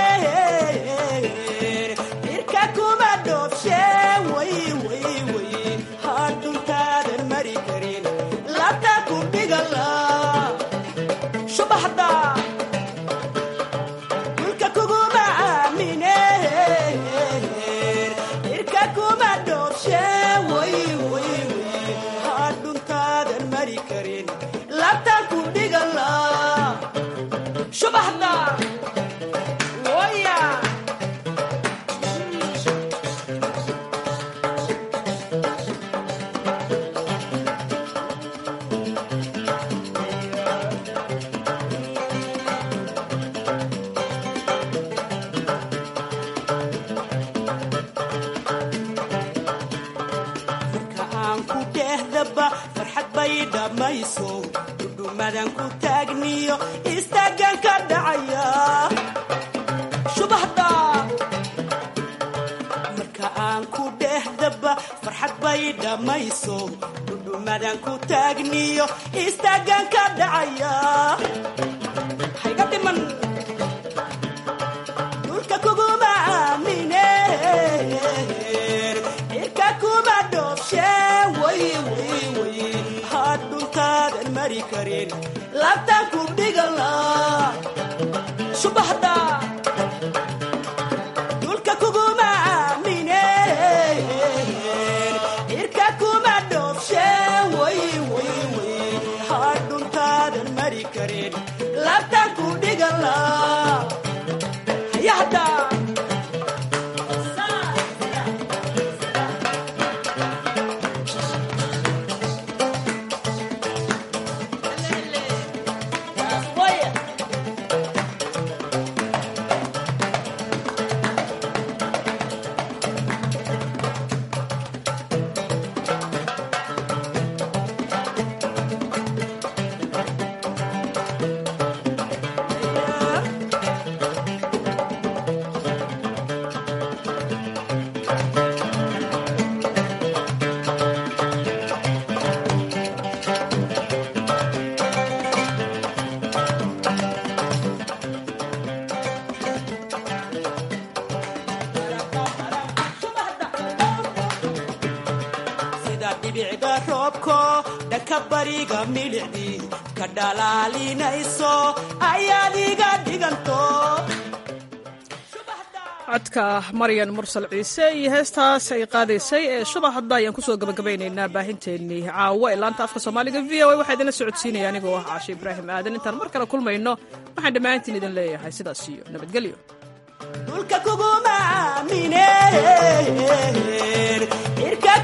irka kuma dhoobshe way way way hadhuntaadan mari karin labta ku dhigala subaxda subaxda waya marka aan ku dhehdaba farxad bay dhammayso dhudhumadan ku taagniyo istaagan ka dhacaya subaxda marka aan ku dhehdaba farxad bay dhammayso dhudhumadan ku taagniyo istaagan ka dhacaya hayga dhiman dhulka kuguma aamine irka kuma dhoobshe way way way hadhuntaadan mari karin labtaan ku dhigala subaxda dhulka kuguma aamine irka kuma dhoobshe way way way hadhuntaadan mari karin labtaan ku dhigala hayahda dhibicda roobko dhanka bariga milicdii ka dhalaalinayso ayaad iga dhiganto codka maryan mursal ciise iyo heestaas ay qaadaysay ee shuba hadda ayaan kusoo gabagabaynaynaa baahinteennii caawa ee laanta afka soomaaliga v o a waxaa idinla socodsiinaya anigoo ah caashe ibraahim aadan intaan mar kale kulmayno waxaan dhammaantiin idin leeyahay sidaas iyo nabadgelyo dhulka kuguma aamineen